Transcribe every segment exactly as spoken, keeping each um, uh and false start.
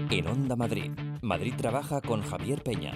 En Onda Madrid, Madrid Trabaja con Javier Peña.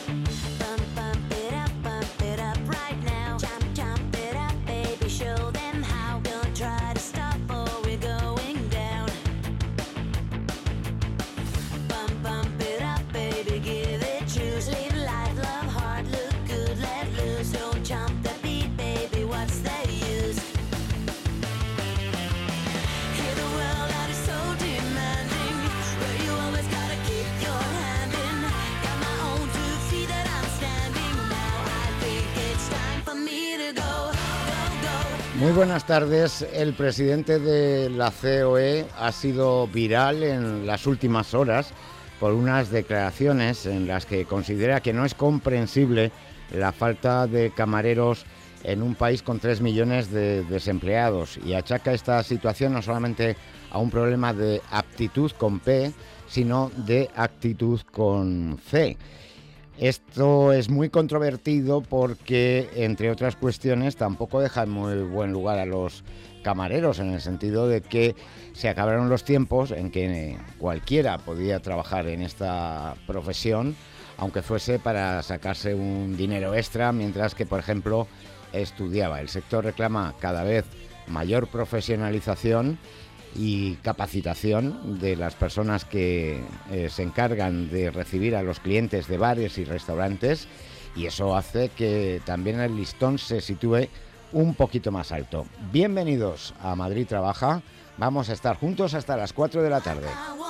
Muy buenas tardes. El presidente de la C O E ha sido viral en las últimas horas por unas declaraciones en las que considera que no es comprensible la falta de camareros en un país con tres millones de desempleados y achaca esta situación no solamente a un problema de aptitud con P, sino de actitud con C. Esto es muy controvertido porque, entre otras cuestiones, tampoco deja en muy buen lugar a los camareros, en el sentido de que se acabaron los tiempos en que cualquiera podía trabajar en esta profesión, aunque fuese para sacarse un dinero extra, mientras que, por ejemplo, estudiaba. El sector reclama cada vez mayor profesionalización y capacitación de las personas que eh, se encargan de recibir a los clientes de bares y restaurantes, y eso hace que también el listón se sitúe un poquito más alto. Bienvenidos a Madrid Trabaja. Vamos a estar juntos hasta las cuatro de la tarde.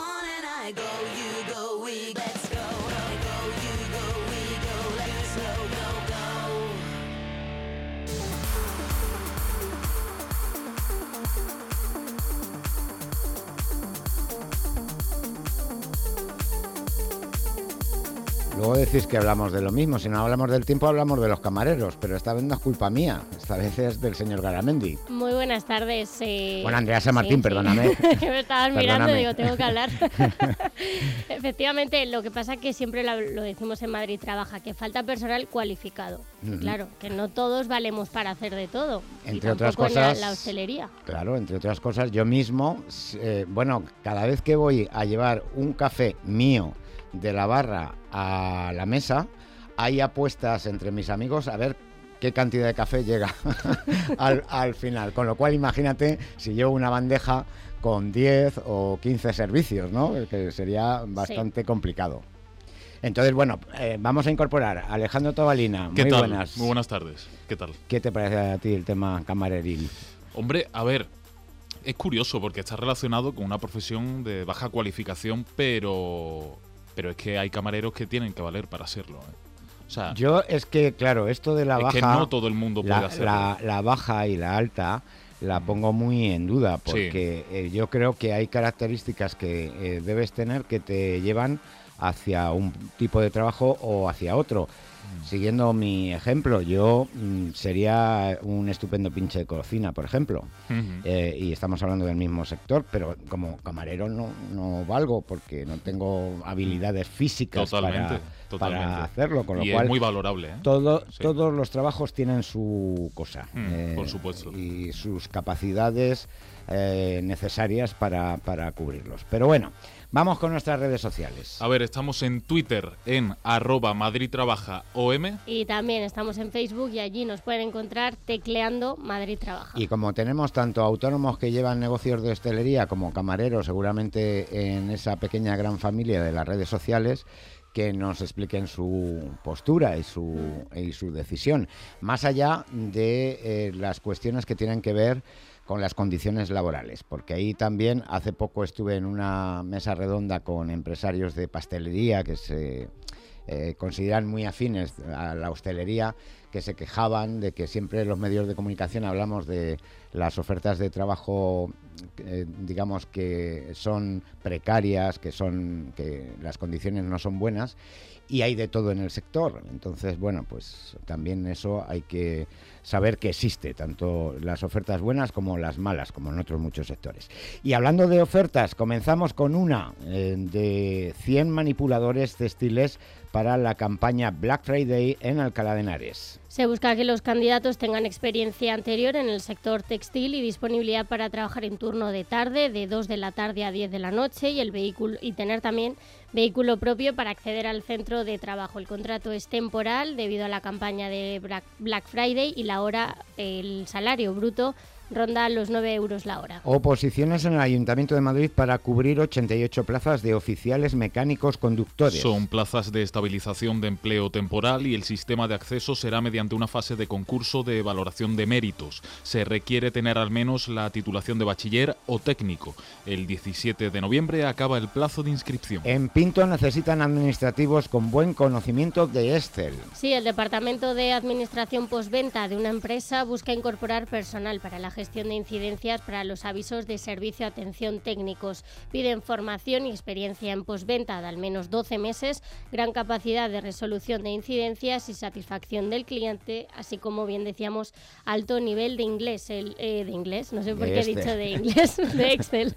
Luego decís que hablamos de lo mismo. Si no hablamos del tiempo, hablamos de los camareros. Pero esta vez no es culpa mía. Esta vez es del señor Garamendi. Muy buenas tardes. Eh... Bueno, Andrea San Martín, sí, perdóname. Sí. Me estabas mirando y digo, tengo que hablar. Efectivamente, lo que pasa es que siempre lo, lo decimos en Madrid Trabaja, que falta personal cualificado. Uh-huh. Claro, que no todos valemos para hacer de todo. Entre otras cosas, en la, la hostelería. Claro, entre otras cosas, yo mismo, eh, bueno, cada vez que voy a llevar un café mío de la barra a la mesa, hay apuestas entre mis amigos a ver qué cantidad de café llega al, al final, con lo cual imagínate si llevo una bandeja con diez o quince servicios, ¿no? Que sería bastante sí. complicado. Entonces, bueno, eh, vamos a incorporar a Alejandro Tobalina. ¿Qué Muy tal? buenas. Muy buenas tardes. ¿Qué tal? ¿Qué te parece a ti el tema camareril? Hombre, a ver, es curioso porque está relacionado con una profesión de baja cualificación, pero... pero es que hay camareros que tienen que valer para serlo, ¿eh? O sea, yo es que, claro, esto de la es baja... que no todo el mundo puede la, hacerlo. La, la baja y la alta la pongo muy en duda, porque sí. eh, yo creo que hay características que eh, debes tener que te llevan hacia un tipo de trabajo o hacia otro. Siguiendo mi ejemplo, yo mmm, sería un estupendo pinche de cocina, por ejemplo. Uh-huh. eh, y estamos hablando del mismo sector, pero como camarero no, no valgo porque no tengo habilidades físicas totalmente, para, totalmente. para hacerlo. Con lo y cual, es muy valorable, ¿eh? Todo, sí. Todos los trabajos tienen su cosa. Mm, eh, por supuesto. Y sus capacidades eh, necesarias para, para cubrirlos. Pero bueno, vamos con nuestras redes sociales. A ver, estamos en Twitter en arroba Madrid Trabaja O M. Y también estamos en Facebook y allí nos pueden encontrar tecleando Madrid Trabaja. Y como tenemos tanto autónomos que llevan negocios de hostelería como camareros, seguramente en esa pequeña gran familia de las redes sociales, que nos expliquen su postura y su, y su decisión, más allá de eh, las cuestiones que tienen que ver con las condiciones laborales, porque ahí también hace poco estuve en una mesa redonda con empresarios de pastelería que se eh, consideran muy afines a la hostelería, que se quejaban de que siempre en los medios de comunicación hablamos de las ofertas de trabajo, eh, digamos que son precarias, que son que las condiciones no son buenas, y hay de todo en el sector. Entonces, bueno, pues también eso hay que saber que existe, tanto las ofertas buenas como las malas, como en otros muchos sectores. Y hablando de ofertas, comenzamos con una eh, de cien manipuladores textiles para la campaña Black Friday en Alcalá de Henares. Se busca que los candidatos tengan experiencia anterior en el sector textil y disponibilidad para trabajar en turno de tarde, de dos de la tarde a diez de la noche, y el vehículo y tener también vehículo propio para acceder al centro de trabajo. El contrato es temporal debido a la campaña de Black Friday y la hora, el salario bruto ronda los nueve euros la hora. Oposiciones en el Ayuntamiento de Madrid para cubrir ochenta y ocho plazas de oficiales mecánicos conductores. Son plazas de estabilización de empleo temporal y el sistema de acceso será mediante una fase de concurso de valoración de méritos. Se requiere tener al menos la titulación de bachiller o técnico. El diecisiete de noviembre acaba el plazo de inscripción. En Pinto necesitan administrativos con buen conocimiento de Excel. Sí, el Departamento de Administración Postventa de una empresa busca incorporar personal para la gestión de incidencias para los avisos de servicio atención técnicos. Piden formación y experiencia en postventa de al menos doce meses, gran capacidad de resolución de incidencias y satisfacción del cliente, así como, bien decíamos, alto nivel de inglés. El, eh, de inglés, no sé por De qué este. he dicho de inglés, de Excel.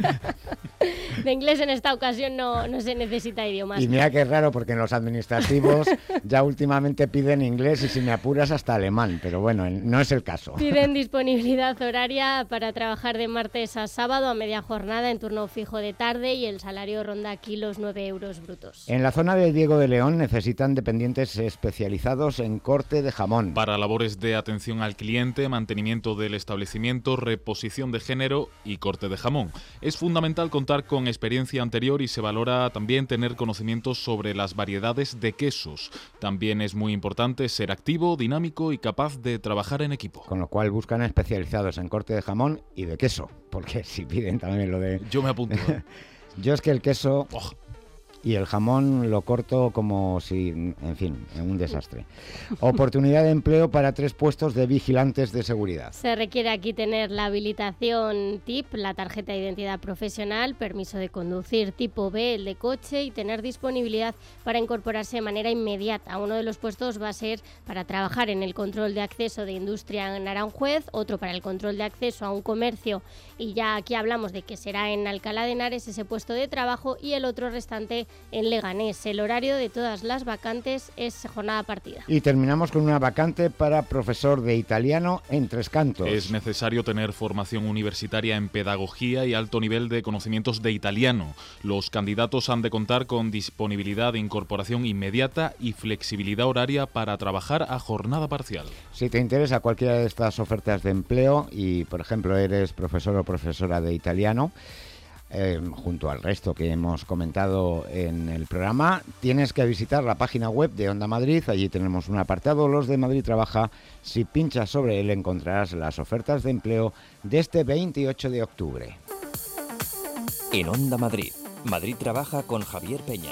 De inglés en esta ocasión no, no se necesita idiomas. Y mira qué raro, porque en los administrativos ya últimamente piden inglés y si me apuras hasta alemán, pero bueno, no es el caso. Piden disponibilidad horaria para trabajar de martes a sábado a media jornada en turno fijo de tarde y el salario ronda aquí los nueve euros brutos. En la zona de Diego de León necesitan dependientes especializados en corte de jamón. Para labores de atención al cliente, mantenimiento del establecimiento, reposición de género y corte de jamón. Es fundamental contar con experiencia anterior y se valora también tener conocimientos sobre las variedades de quesos. También es muy importante ser activo, dinámico y capaz de trabajar en equipo. Con lo cual buscan especializados en corte de jamón y de queso, porque si piden también lo de... Yo me apunto. ¿eh? Yo es que el queso Oh. y el jamón lo corto como si, en fin, un desastre. Oportunidad de empleo para tres puestos de vigilantes de seguridad. Se requiere aquí tener la habilitación T I P, la tarjeta de identidad profesional, permiso de conducir tipo B, el de coche, y tener disponibilidad para incorporarse de manera inmediata. Uno de los puestos va a ser para trabajar en el control de acceso de industria en Aranjuez, otro para el control de acceso a un comercio, y ya aquí hablamos de que será en Alcalá de Henares ese puesto de trabajo, y el otro restante en Leganés. El horario de todas las vacantes es jornada partida. Y terminamos con una vacante para profesor de italiano en Tres Cantos. Es necesario tener formación universitaria en pedagogía y alto nivel de conocimientos de italiano. Los candidatos han de contar con disponibilidad de incorporación inmediata y flexibilidad horaria para trabajar a jornada parcial. Si te interesa cualquiera de estas ofertas de empleo y, por ejemplo, eres profesor o profesora de italiano, Eh, junto al resto que hemos comentado en el programa, tienes que visitar la página web de Onda Madrid. Allí tenemos un apartado, Los de Madrid Trabaja. Si pinchas sobre él encontrarás las ofertas de empleo de este veintiocho de octubre. En Onda Madrid, Madrid Trabaja con Javier Peña.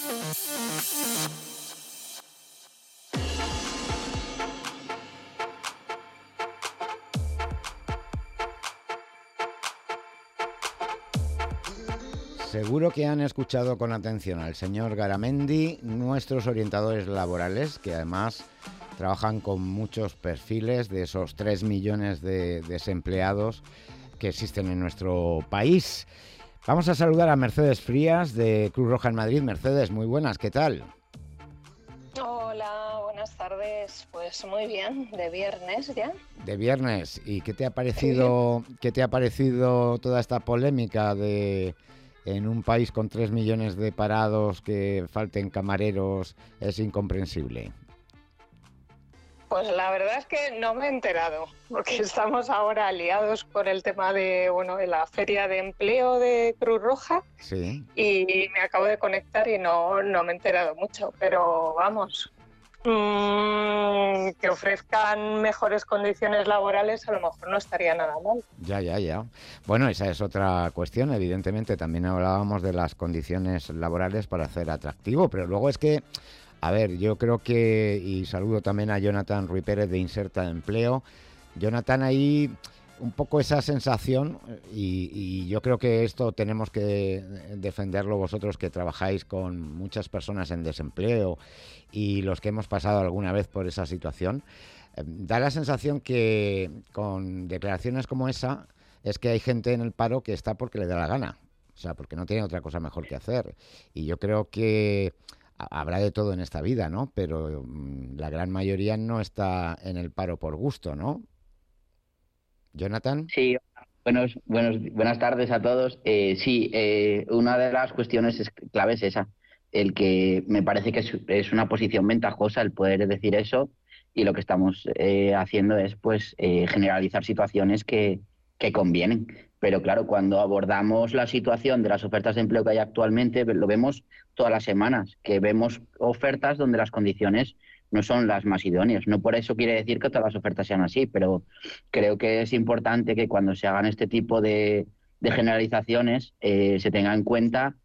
Seguro que han escuchado con atención al señor Garamendi, nuestros orientadores laborales, que además trabajan con muchos perfiles de esos tres millones de desempleados que existen en nuestro país. Vamos a saludar a Mercedes Frías de Cruz Roja en Madrid. Mercedes, muy buenas, ¿qué tal? Hola, buenas tardes. Pues muy bien, de viernes ya. De viernes. ¿Y qué te ha parecido, qué te ha parecido toda esta polémica de en un país con tres millones de parados que falten camareros? Es incomprensible. Pues la verdad es que no me he enterado, porque estamos ahora liados con el tema de, bueno, de la feria de empleo de Cruz Roja. Sí. Y me acabo de conectar y no, no me he enterado mucho, pero vamos, mmm, que ofrezcan mejores condiciones laborales a lo mejor no estaría nada mal. Ya, ya, ya. Bueno, esa es otra cuestión, evidentemente. También hablábamos de las condiciones laborales para hacer atractivo, pero luego es que, a ver, yo creo que, y saludo también a Jonathan Ruiz Pérez de Inserta Empleo. Jonathan, ahí un poco esa sensación, y, y yo creo que esto tenemos que defenderlo vosotros que trabajáis con muchas personas en desempleo y los que hemos pasado alguna vez por esa situación. Eh, da la sensación que con declaraciones como esa es que hay gente en el paro que está porque le da la gana, o sea, porque no tiene otra cosa mejor que hacer. Y yo creo que habrá de todo en esta vida, ¿no? Pero la gran mayoría no está en el paro por gusto, ¿no? ¿Jonathan? Sí, buenos, buenos, buenas tardes a todos. Eh, sí, eh, una de las cuestiones es, clave es esa, el que me parece que es, es una posición ventajosa el poder decir eso, y lo que estamos eh, haciendo es pues eh, generalizar situaciones que, que convienen. Pero claro, cuando abordamos la situación de las ofertas de empleo que hay actualmente, lo vemos todas las semanas, que vemos ofertas donde las condiciones no son las más idóneas. No por eso quiere decir que todas las ofertas sean así, pero creo que es importante que cuando se hagan este tipo de, de generalizaciones eh, se tenga en cuenta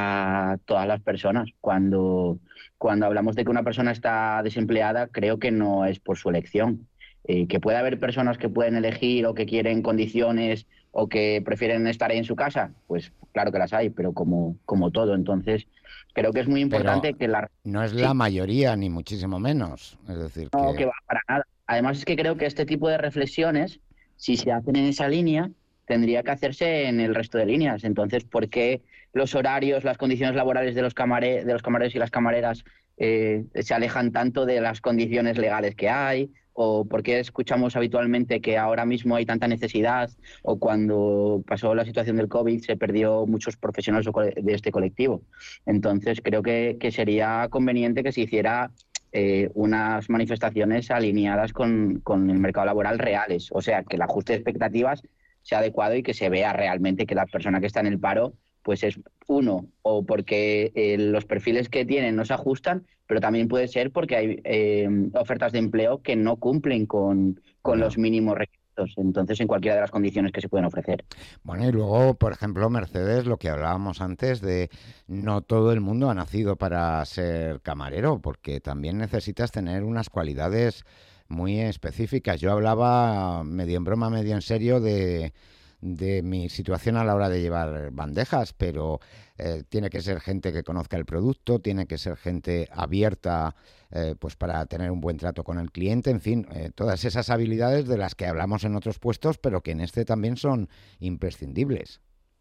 a todas las personas. Cuando, cuando hablamos de que una persona está desempleada, creo que no es por su elección. Eh, que puede haber personas que pueden elegir o que quieren condiciones o que prefieren estar en su casa, pues claro que las hay, pero como, como todo. Entonces, creo que es muy importante pero que la... no es sí. la mayoría, ni muchísimo menos. Es decir, No, que... que va para nada. Además es que creo que este tipo de reflexiones, si se hacen en esa línea, tendría que hacerse en el resto de líneas. Entonces, ¿por qué los horarios, las condiciones laborales de los, camare de los camareros y las camareras eh, se alejan tanto de las condiciones legales que hay? ¿O por qué escuchamos habitualmente que ahora mismo hay tanta necesidad? ¿O cuando pasó la situación del COVID se perdió muchos profesionales de este colectivo? Entonces, creo que, que sería conveniente que se hiciera Eh, unas manifestaciones alineadas con, con el mercado laboral reales, o sea, que el ajuste de expectativas sea adecuado y que se vea realmente que la persona que está en el paro pues es uno, o porque eh, los perfiles que tienen no se ajustan, pero también puede ser porque hay eh, ofertas de empleo que no cumplen con, con No. los mínimos requisitos. Entonces, en cualquiera de las condiciones que se pueden ofrecer. Bueno, y luego, por ejemplo, Mercedes, lo que hablábamos antes de no todo el mundo ha nacido para ser camarero, porque también necesitas tener unas cualidades muy específicas. Yo hablaba medio en broma, medio en serio de, de mi situación a la hora de llevar bandejas, pero eh, tiene que ser gente que conozca el producto, tiene que ser gente abierta eh, pues para tener un buen trato con el cliente, en fin, eh, todas esas habilidades de las que hablamos en otros puestos, pero que en este también son imprescindibles.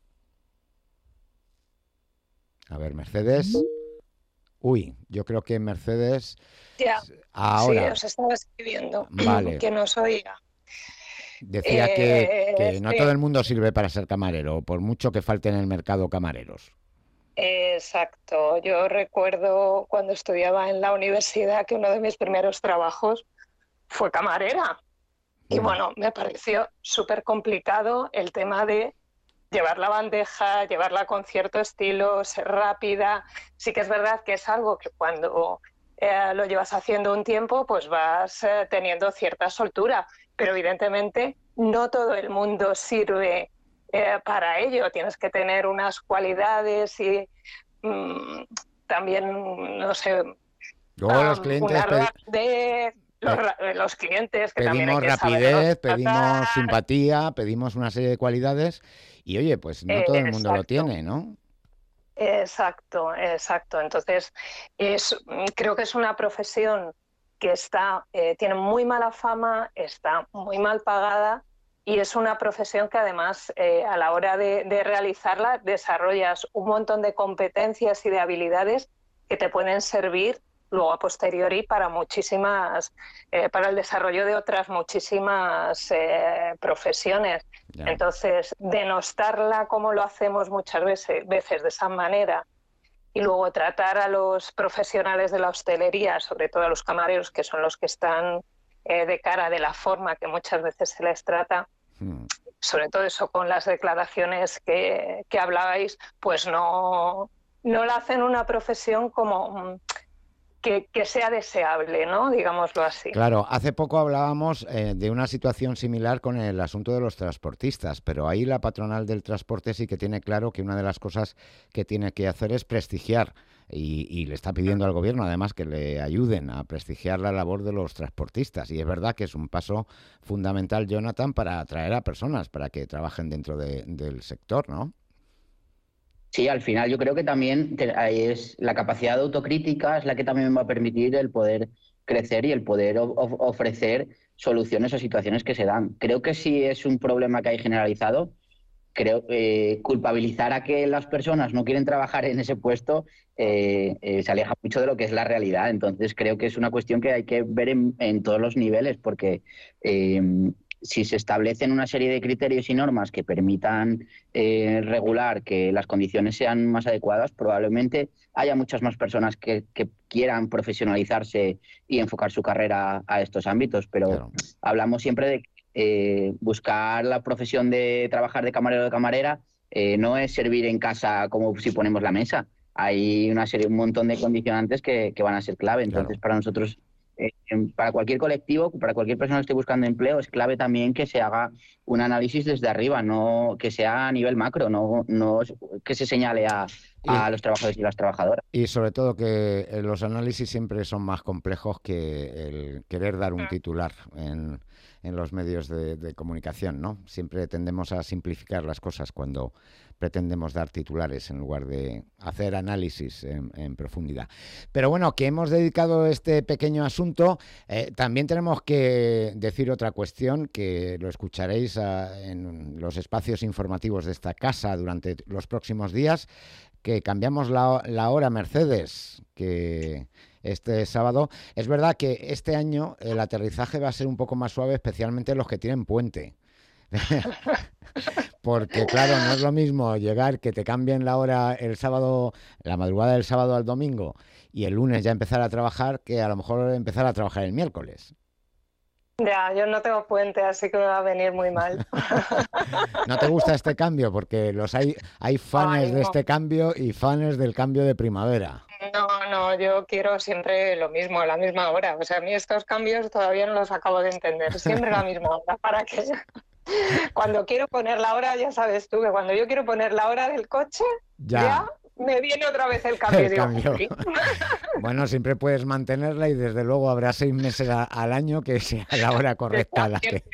A ver, Mercedes. Uy, yo creo que Mercedes... Ya, ahora, sí, os estaba escribiendo, vale. que no os oiga. Decía Eh, que, que no sí. todo el mundo sirve para ser camarero, por mucho que falte en el mercado camareros. Exacto. Yo recuerdo cuando estudiaba en la universidad que uno de mis primeros trabajos fue camarera. Y Mm. bueno, me pareció súper complicado el tema de llevar la bandeja, llevarla con cierto estilo, ser rápida. Sí que es verdad que es algo que cuando eh, lo llevas haciendo un tiempo, pues vas eh, teniendo cierta soltura. Pero evidentemente no todo el mundo sirve eh, para ello. Tienes que tener unas cualidades y mmm, también, no sé, Luego um, los clientes una pedi- rapidez, los, pe- los clientes que también hay pedimos que saberlos rapidez, tratar. pedimos simpatía, pedimos una serie de cualidades y oye, pues no Eh, todo el mundo lo exacto. tiene, ¿no? Exacto, exacto. Entonces, es, creo que es una profesión que está, eh, tiene muy mala fama, está muy mal pagada y es una profesión que además eh, a la hora de, de realizarla desarrollas un montón de competencias y de habilidades que te pueden servir luego a posteriori para muchísimas, eh, para el desarrollo de otras muchísimas eh, profesiones. Ya. Entonces, denostarla como lo hacemos muchas veces, veces de esa manera y luego tratar a los profesionales de la hostelería, sobre todo a los camareros, que son los que están eh, de cara de la forma que muchas veces se les trata, Mm. sobre todo eso con las declaraciones que, que hablabais, pues no, no la hacen una profesión como... Que, que sea deseable, ¿no? Digámoslo así. Claro, hace poco hablábamos eh, de una situación similar con el asunto de los transportistas, pero ahí la patronal del transporte sí que tiene claro que una de las cosas que tiene que hacer es prestigiar y, y le está pidiendo al gobierno además que le ayuden a prestigiar la labor de los transportistas y es verdad que es un paso fundamental, Jonathan, para atraer a personas para que trabajen dentro de, del sector, ¿no? Sí, al final yo creo que también te- ahí es la capacidad de autocrítica es la que también me va a permitir el poder crecer y el poder of- of- ofrecer soluciones a situaciones que se dan. Creo que sí es un problema que hay generalizado. creo que eh, culpabilizar a que las personas no quieren trabajar en ese puesto eh, eh, se aleja mucho de lo que es la realidad. Entonces creo que es una cuestión que hay que ver en, en todos los niveles, porque eh, si se establecen una serie de criterios y normas que permitan eh, regular que las condiciones sean más adecuadas, probablemente haya muchas más personas que, que quieran profesionalizarse y enfocar su carrera a estos ámbitos. Pero claro, hablamos siempre de eh, buscar la profesión de trabajar de camarero o de camarera, eh, no es servir en casa como si ponemos la mesa. Hay una serie, un montón de condicionantes que, que van a ser clave. Entonces, claro, para nosotros, eh, para cualquier colectivo, para cualquier persona que esté buscando empleo, es clave también que se haga un análisis desde arriba, no que sea a nivel macro, no, no que se señale a, a y, los trabajadores y las trabajadoras. Y sobre todo que los análisis siempre son más complejos que el querer dar un titular en, en los medios de, de comunicación, ¿no? Siempre tendemos a simplificar las cosas cuando pretendemos dar titulares en lugar de hacer análisis en, en profundidad. Pero bueno, que hemos dedicado este pequeño asunto, eh, también tenemos que decir otra cuestión, que lo escucharéis a, en los espacios informativos de esta casa durante los próximos días, que cambiamos la, la hora, Mercedes, que este sábado. Es verdad que este año el aterrizaje va a ser un poco más suave, especialmente los que tienen puente. Porque claro, no es lo mismo llegar, que te cambien la hora el sábado, la madrugada del sábado al domingo, y el lunes ya empezar a trabajar, que a lo mejor empezar a trabajar el miércoles. Ya, yo no tengo puente, así que me va a venir muy mal. ¿No te gusta este cambio? Porque los hay, hay fans Ay, no. de este cambio y fans del cambio de primavera. No, no, yo quiero siempre lo mismo, a la misma hora. O sea, a mí estos cambios todavía no los acabo de entender. Siempre la misma hora, ¿para qué? Cuando quiero poner la hora, ya sabes tú, que cuando yo quiero poner la hora del coche, ya, ya me viene otra vez el cambio. El cambio. Digo, bueno, siempre puedes mantenerla y desde luego habrá seis meses a, al año que sea la hora correcta. La que...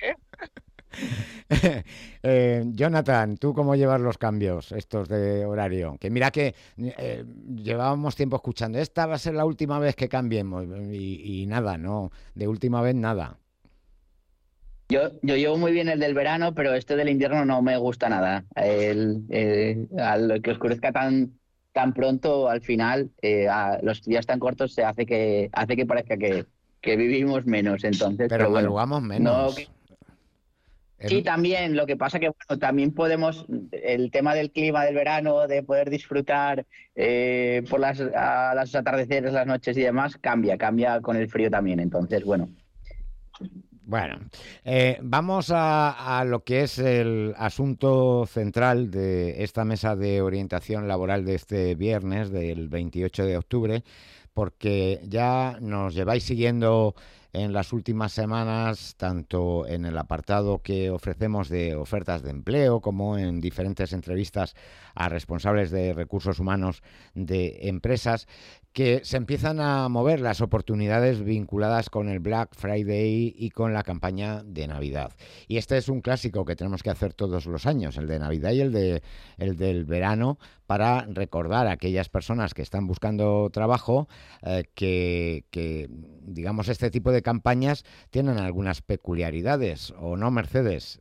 eh, Jonathan, ¿tú cómo llevas los cambios estos de horario? Que mira que eh, llevábamos tiempo escuchando, esta va a ser la última vez que cambiemos, y, y nada, no, de última vez nada. Yo, yo llevo muy bien el del verano, pero este del invierno no me gusta nada. El, el, al que oscurezca tan, tan pronto, al final, eh, a los días tan cortos se hace que hace que parezca que, que vivimos menos. Entonces, pero, pero madrugamos bueno, menos. No, que, sí, también. Lo que pasa que bueno, también podemos, el tema del clima del verano, de poder disfrutar eh, por las, a las atardeceres, las noches y demás, cambia, cambia con el frío también. Entonces, bueno. Bueno, eh, vamos a, a lo que es el asunto central de esta mesa de orientación laboral de este viernes, del veintiocho de octubre, porque ya nos lleváis siguiendo en las últimas semanas, tanto en el apartado que ofrecemos de ofertas de empleo, como en diferentes entrevistas a responsables de recursos humanos de empresas, que se empiezan a mover las oportunidades vinculadas con el Black Friday y con la campaña de Navidad. Y este es un clásico que tenemos que hacer todos los años, el de Navidad y el de el del verano, para recordar a aquellas personas que están buscando trabajo eh, que, que, digamos, este tipo de campañas tienen algunas peculiaridades, ¿o no, Mercedes?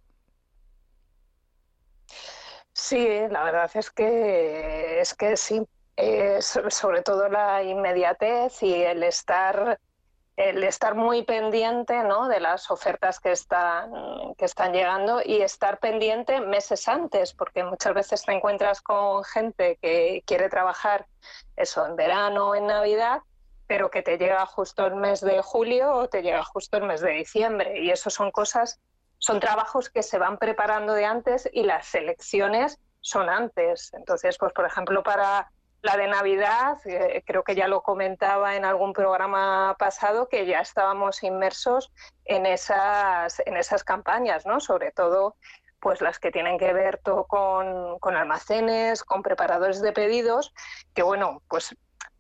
Sí, la verdad es que es que sí. Eh, sobre todo la inmediatez y el estar, el estar muy pendiente, ¿no?, de las ofertas que están, que están llegando, y estar pendiente meses antes, porque muchas veces te encuentras con gente que quiere trabajar eso en verano o en Navidad, pero que te llega justo el mes de julio o te llega justo el mes de diciembre, y eso son cosas, son trabajos que se van preparando de antes y las selecciones son antes. Entonces, pues por ejemplo, para la de Navidad, eh, creo que ya lo comentaba en algún programa pasado, que ya estábamos inmersos en esas, en esas campañas, ¿no? Sobre todo pues las que tienen que ver todo con, con almacenes, con preparadores de pedidos, que bueno, pues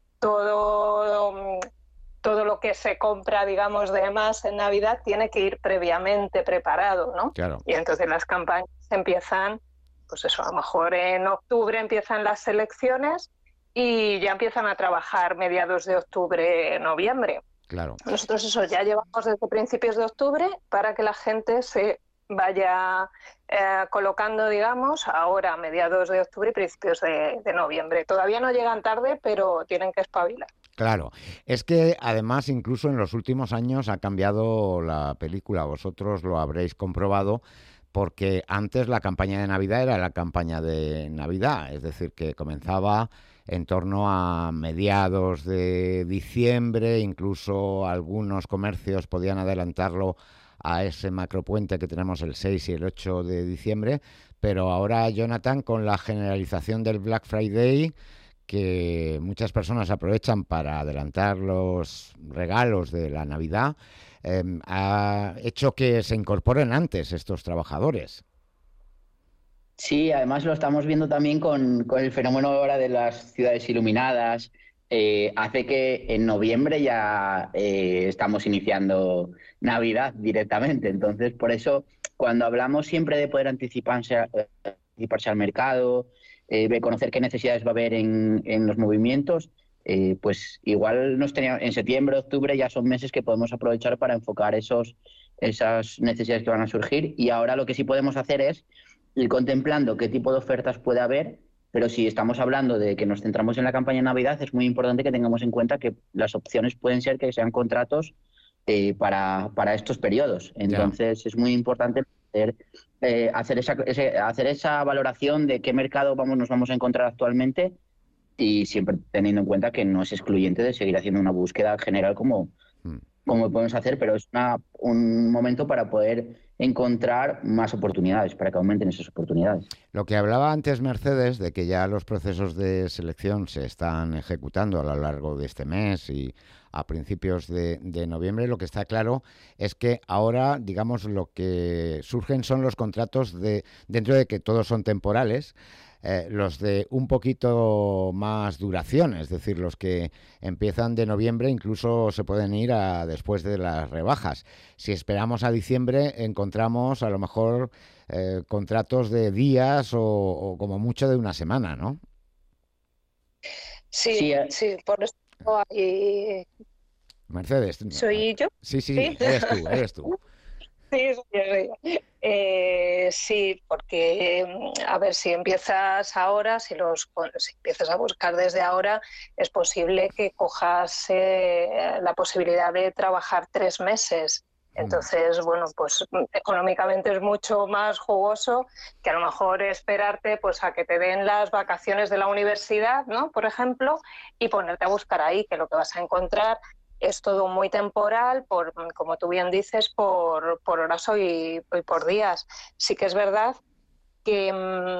todo, todo lo que se compra, digamos, de más en Navidad tiene que ir previamente preparado, ¿no? Claro. Y entonces las campañas empiezan, pues eso, a lo mejor en octubre empiezan las selecciones y ya empiezan a trabajar mediados de octubre, noviembre. Claro. Nosotros eso ya llevamos desde principios de octubre para que la gente se vaya eh, colocando, digamos, ahora a mediados de octubre y principios de, de noviembre. Todavía no llegan tarde, pero tienen que espabilar. Claro, es que además incluso en los últimos años ha cambiado la película, vosotros lo habréis comprobado, porque antes la campaña de Navidad era la campaña de Navidad, es decir, que comenzaba en torno a mediados de diciembre, incluso algunos comercios podían adelantarlo a ese macropuente que tenemos el seis y el ocho de diciembre, pero ahora, Jonathan, con la generalización del Black Friday, que muchas personas aprovechan para adelantar los regalos de la Navidad, eh, ha hecho que se incorporen antes estos trabajadores. Sí, además lo estamos viendo también con, con el fenómeno ahora de las ciudades iluminadas. Eh, hace que en noviembre ya eh, estamos iniciando Navidad directamente. Entonces, por eso, cuando hablamos siempre de poder anticiparse, eh, anticiparse al mercado, eh, de conocer qué necesidades va a haber en, en los movimientos, eh, pues igual nos tenía, en septiembre, octubre ya son meses que podemos aprovechar para enfocar esos, esas necesidades que van a surgir. Y ahora lo que sí podemos hacer es ir contemplando qué tipo de ofertas puede haber. Pero si estamos hablando de que nos centramos en la campaña de Navidad, es muy importante que tengamos en cuenta que las opciones pueden ser que sean contratos eh, para, para estos periodos. Entonces, yeah. es muy importante hacer, eh, hacer, esa, ese, hacer esa valoración de qué mercado vamos, nos vamos a encontrar actualmente, y siempre teniendo en cuenta que no es excluyente de seguir haciendo una búsqueda general como, mm. como podemos hacer, pero es una, un momento para poder encontrar más oportunidades, para que aumenten esas oportunidades. Lo que hablaba antes Mercedes, de que ya los procesos de selección se están ejecutando a lo largo de este mes y a principios de, de noviembre, lo que está claro es que ahora, digamos, lo que surgen son los contratos de, dentro de que todos son temporales, Eh, los de un poquito más duración, es decir, los que empiezan de noviembre incluso se pueden ir a después de las rebajas. Si esperamos a diciembre, encontramos a lo mejor eh, contratos de días o, o como mucho de una semana, ¿no? Sí, sí, eh. sí por eso hay... Mercedes. ¿Soy yo? Sí, sí, sí, eres tú, eres tú. Sí, sí, sí. Eh, sí, porque a ver, si empiezas ahora, si los si empiezas a buscar desde ahora, es posible que cojas eh, la posibilidad de trabajar tres meses. Entonces, bueno, pues económicamente es mucho más jugoso que a lo mejor esperarte pues a que te den las vacaciones de la universidad, ¿no? Por ejemplo, y ponerte a buscar ahí, que lo que vas a encontrar es todo muy temporal, por, como tú bien dices, por, por horas y, y por días. Sí que es verdad que,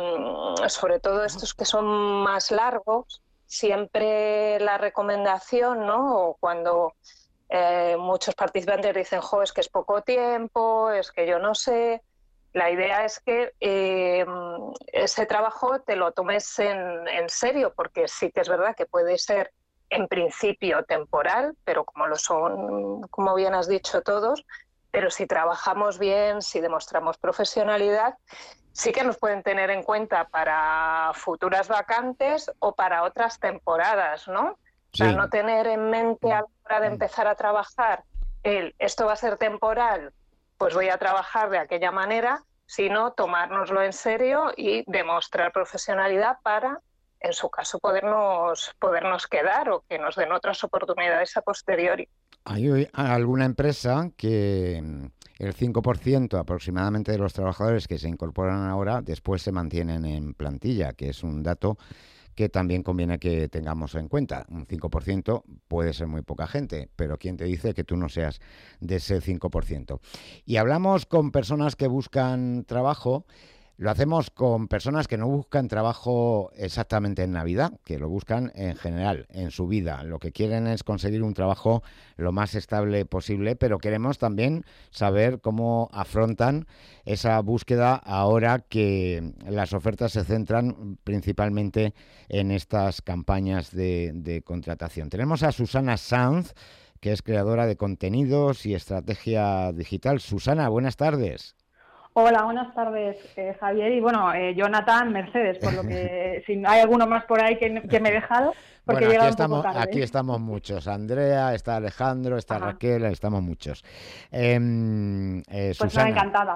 sobre todo estos que son más largos, siempre la recomendación, ¿no? O cuando eh, muchos participantes dicen, jo, es que es poco tiempo, es que yo no sé. La idea es que eh, ese trabajo te lo tomes en, en serio, porque sí que es verdad que puede ser en principio temporal, pero como lo son, como bien has dicho, todos, pero si trabajamos bien, si demostramos profesionalidad, sí que nos pueden tener en cuenta para futuras vacantes o para otras temporadas, ¿no? Sí. O sea, no tener en mente a la hora de empezar a trabajar el esto va a ser temporal, pues voy a trabajar de aquella manera, sino tomárnoslo en serio y demostrar profesionalidad para, en su caso, podernos, podernos quedar o que nos den otras oportunidades a posteriori. Hay alguna empresa que el cinco por ciento aproximadamente de los trabajadores que se incorporan ahora después se mantienen en plantilla, que es un dato que también conviene que tengamos en cuenta. Un cinco por ciento puede ser muy poca gente, pero ¿quién te dice que tú no seas de ese cinco por ciento? Y hablamos con personas que buscan trabajo. Lo hacemos con personas que no buscan trabajo exactamente en Navidad, que lo buscan en general, en su vida. Lo que quieren es conseguir un trabajo lo más estable posible, pero queremos también saber cómo afrontan esa búsqueda ahora que las ofertas se centran principalmente en estas campañas de, de contratación. Tenemos a Susana Sanz, que es creadora de contenidos y estrategia digital. Susana, buenas tardes. Hola, buenas tardes, eh, Javier. Y bueno, eh, Jonathan, Mercedes, por lo que si hay alguno más por ahí que, que me he dejado, porque bueno, he llegado aquí estamos, un poco tarde. Aquí estamos muchos. Andrea, está Alejandro, está Ajá. Raquel, estamos muchos. Eh, eh, pues Susana, encantada.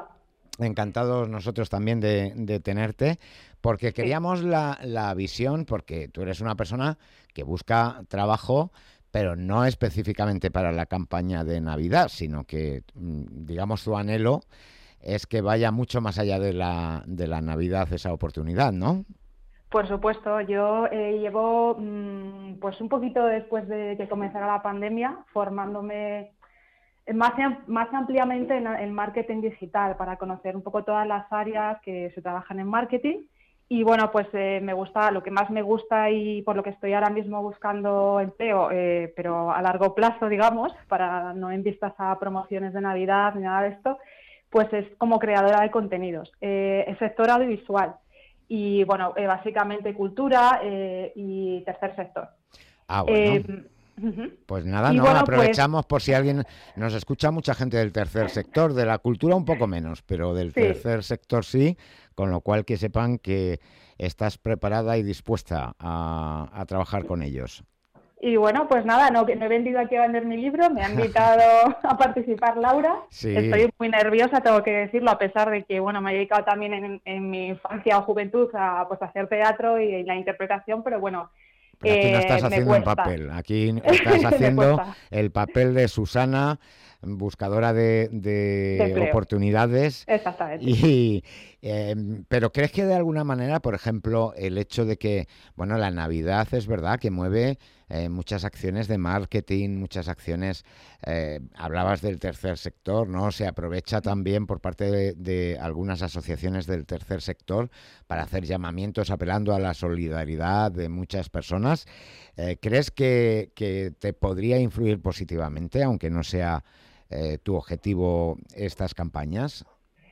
encantados nosotros también de, de tenerte, porque queríamos la, la visión, porque tú eres una persona que busca trabajo, pero no específicamente para la campaña de Navidad, sino que, digamos, tu anhelo es que vaya mucho más allá de la, de la Navidad esa oportunidad, ¿no? Por supuesto, yo eh, llevo mmm, pues un poquito después de que comenzara la pandemia formándome más, más ampliamente en el marketing digital para conocer un poco todas las áreas que se trabajan en marketing. Y bueno, pues eh, me gusta, lo que más me gusta y por lo que estoy ahora mismo buscando empleo, eh, pero a largo plazo, digamos, para no en vistas a promociones de Navidad ni nada de esto, pues es como creadora de contenidos, eh, el sector audiovisual y, bueno, eh, básicamente cultura eh, y tercer sector. Ah, bueno. Eh, uh-huh. Pues nada, y no, bueno, aprovechamos pues, por si alguien nos escucha, mucha gente del tercer sector, de la cultura un poco menos, pero del sí. tercer sector sí, con lo cual que sepan que estás preparada y dispuesta a, a trabajar con ellos. Y bueno, pues nada, no, no he vendido aquí a vender mi libro, me ha invitado a participar Laura. Sí. Estoy muy nerviosa, tengo que decirlo, a pesar de que bueno, me he dedicado también en, en mi infancia o juventud a, pues, a hacer teatro y la interpretación, pero bueno, pero aquí no estás eh, haciendo un papel, aquí estás haciendo el papel de Susana, buscadora de, de, de oportunidades. Exactamente. Y, eh, pero ¿crees que de alguna manera, por ejemplo, el hecho de que, bueno, la Navidad es verdad que mueve eh, muchas acciones de marketing, muchas acciones, eh, hablabas del tercer sector, ¿no? Se aprovecha también por parte de, de algunas asociaciones del tercer sector para hacer llamamientos apelando a la solidaridad de muchas personas. Eh, ¿Crees que, que te podría influir positivamente, aunque no sea eh, tu objetivo estas campañas?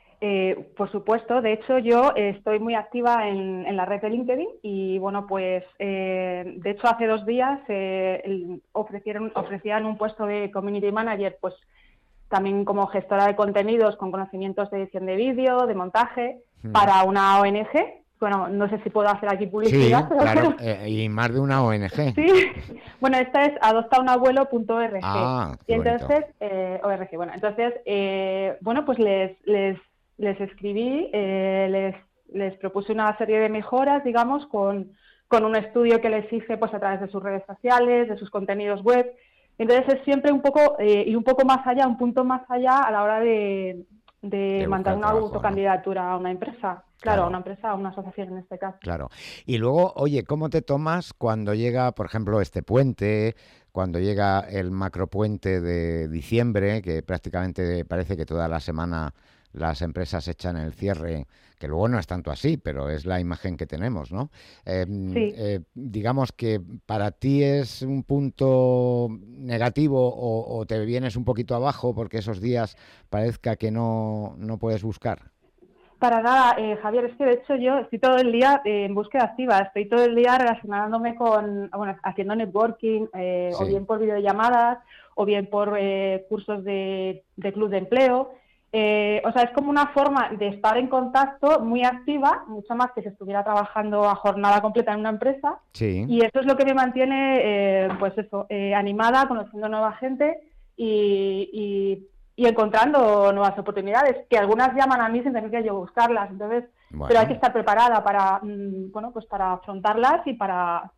Eh, por supuesto, de hecho yo eh, estoy muy activa en, en la red de LinkedIn y bueno, pues eh, de hecho hace dos días eh, el, ofrecieron, ofrecían un puesto de Community Manager, pues también como gestora de contenidos con conocimientos de edición de vídeo, de montaje, hmm. para una O N G. Bueno, no sé si puedo hacer aquí publicidad. Sí, pero claro, eh, y más de una O N G. Sí, bueno, esta es adopta un abuelo punto org. Ah, y entonces, eh, O R G, bueno, entonces, eh, bueno, pues les, les, les escribí, eh, les, les propuse una serie de mejoras, digamos, con, con un estudio que les hice pues a través de sus redes sociales, de sus contenidos web. Entonces es siempre un poco, eh, y un poco más allá, un punto más allá a la hora de, de, de mandar una trabajo, autocandidatura, ¿no?, a una empresa. Claro, claro, a una empresa, a una asociación en este caso. Claro. Y luego, oye, ¿cómo te tomas cuando llega, por ejemplo, este puente, cuando llega el macropuente de diciembre, que prácticamente parece que toda la semana las empresas echan el cierre, que luego no es tanto así, pero es la imagen que tenemos, ¿no? Eh, sí. eh, digamos que para ti es un punto negativo o, o te vienes un poquito abajo porque esos días parezca que no, no puedes buscar. Para nada, eh, Javier, es que de hecho yo estoy todo el día eh, en búsqueda activa, estoy todo el día relacionándome con, bueno, haciendo networking, eh, sí. o bien por videollamadas, o bien por eh, cursos de, de club de empleo. Eh, o sea, es como una forma de estar en contacto muy activa, mucho más que si estuviera trabajando a jornada completa en una empresa. Sí. Y eso es lo que me mantiene, eh, pues eso, eh, animada, conociendo nueva gente y... y y encontrando nuevas oportunidades, que algunas llaman a mí sin tener que yo buscarlas, entonces, bueno. pero hay que estar preparada para, mmm, bueno, pues para afrontarlas y para,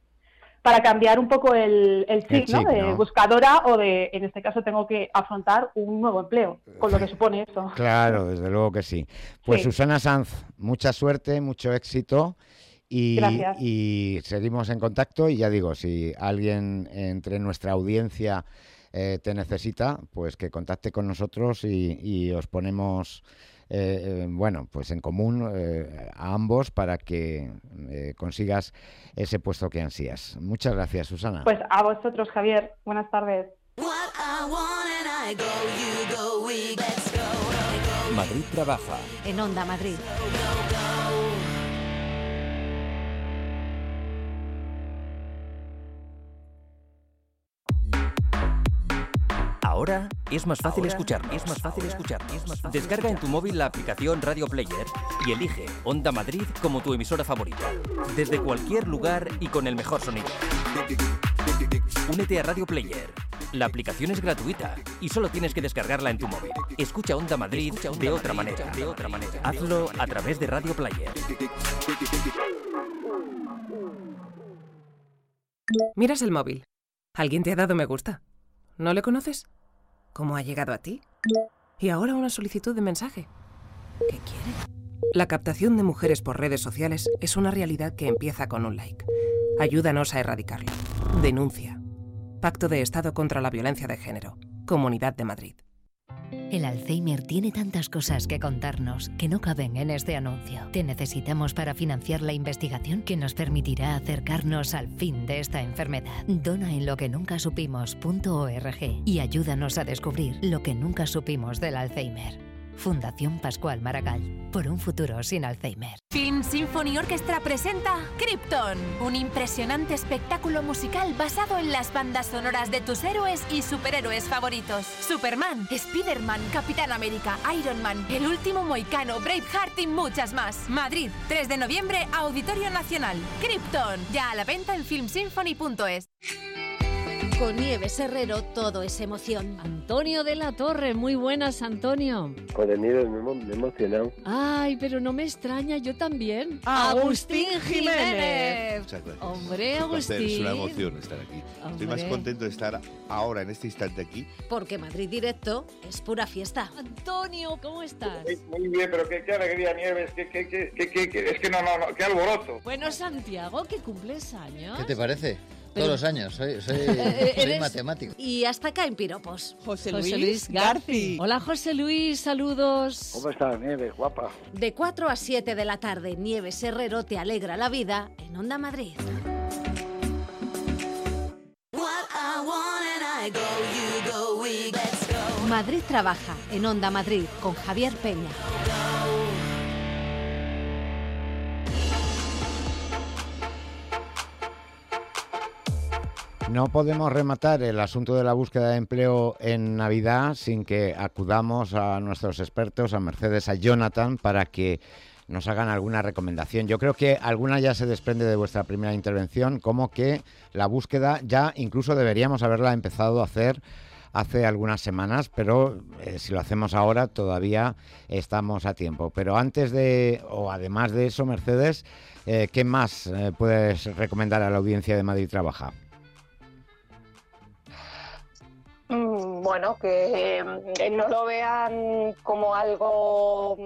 para cambiar un poco el, el chip, el chip, ¿no? De ¿no? buscadora o de, en este caso, tengo que afrontar un nuevo empleo, con lo que supone eso. Claro, desde luego que sí. Pues sí. Susana Sanz, mucha suerte, mucho éxito. Y, y seguimos en contacto y ya digo, si alguien entre nuestra audiencia Eh, te necesita, pues que contacte con nosotros y, y os ponemos, eh, eh, bueno, pues en común eh, a ambos para que eh, consigas ese puesto que ansías. Muchas gracias, Susana. Pues a vosotros, Javier. Buenas tardes. Madrid trabaja. En Onda Madrid. Ahora es más fácil escuchar, es más fácil escuchar. Descarga en tu móvil la aplicación Radio Player y elige Onda Madrid como tu emisora favorita. Desde cualquier lugar y con el mejor sonido. Únete a Radio Player, La aplicación es gratuita y solo tienes que descargarla en tu móvil. Escucha Onda Madrid de otra manera. De otra manera. Hazlo a través de Radio Player. Miras el móvil. ¿Alguien te ha dado me gusta? ¿No le conoces? ¿Cómo ha llegado a ti? Y ahora una solicitud de mensaje. ¿Qué quiere? La captación de mujeres por redes sociales es una realidad que empieza con un like. Ayúdanos a erradicarla. Denuncia. Pacto de Estado contra la Violencia de Género. Comunidad de Madrid. El Alzheimer tiene tantas cosas que contarnos que no caben en este anuncio. Te necesitamos para financiar la investigación que nos permitirá acercarnos al fin de esta enfermedad. Dona en lo que nunca supimos punto org y ayúdanos a descubrir lo que nunca supimos del Alzheimer. Fundación Pascual Maragall, por un futuro sin Alzheimer. Film Symphony Orchestra presenta Krypton, un impresionante espectáculo musical basado en las bandas sonoras de tus héroes y superhéroes favoritos. Superman, Spider-Man, Capitán América, Iron Man, El Último Mohicano, Braveheart y muchas más. Madrid, tres de noviembre, Auditorio Nacional. Krypton, ya a la venta en film symphony punto es. Con Nieves Herrero todo es emoción. Antonio de la Torre, muy buenas, Antonio. Con el Nieves me, me he emocionado. Ay, pero no me extraña, yo también. Agustín Jiménez. Muchas gracias. Hombre, Agustín. Es una emoción estar aquí. Hombre. Estoy más contento de estar ahora, en este instante aquí. Porque Madrid Directo es pura fiesta. Antonio, ¿cómo estás? Muy, muy bien, pero qué, qué alegría, Nieves. Qué, qué, qué, qué, qué, qué, es que no, no, no, qué alboroto. Bueno, Santiago, que cumples años. ¿Qué te parece? Pero, todos los años, soy, soy, soy matemático. Y hasta acá en piropos. José Luis, José Luis Garci. Hola, José Luis, saludos. ¿Cómo estás, Nieves, guapa? De cuatro a siete de la tarde, Nieves Herrero te alegra la vida en Onda Madrid. Madrid trabaja en Onda Madrid con Javier Peña. No podemos rematar el asunto de la búsqueda de empleo en Navidad sin que acudamos a nuestros expertos, a Mercedes, a Jonathan, para que nos hagan alguna recomendación. Yo creo que alguna ya se desprende de vuestra primera intervención, como que la búsqueda ya incluso deberíamos haberla empezado a hacer hace algunas semanas, pero eh, si lo hacemos ahora todavía estamos a tiempo. Pero antes de, o además de eso, Mercedes, eh, ¿qué más eh, puedes recomendar a la audiencia de Madrid Trabaja? Bueno, que eh, no lo vean como algo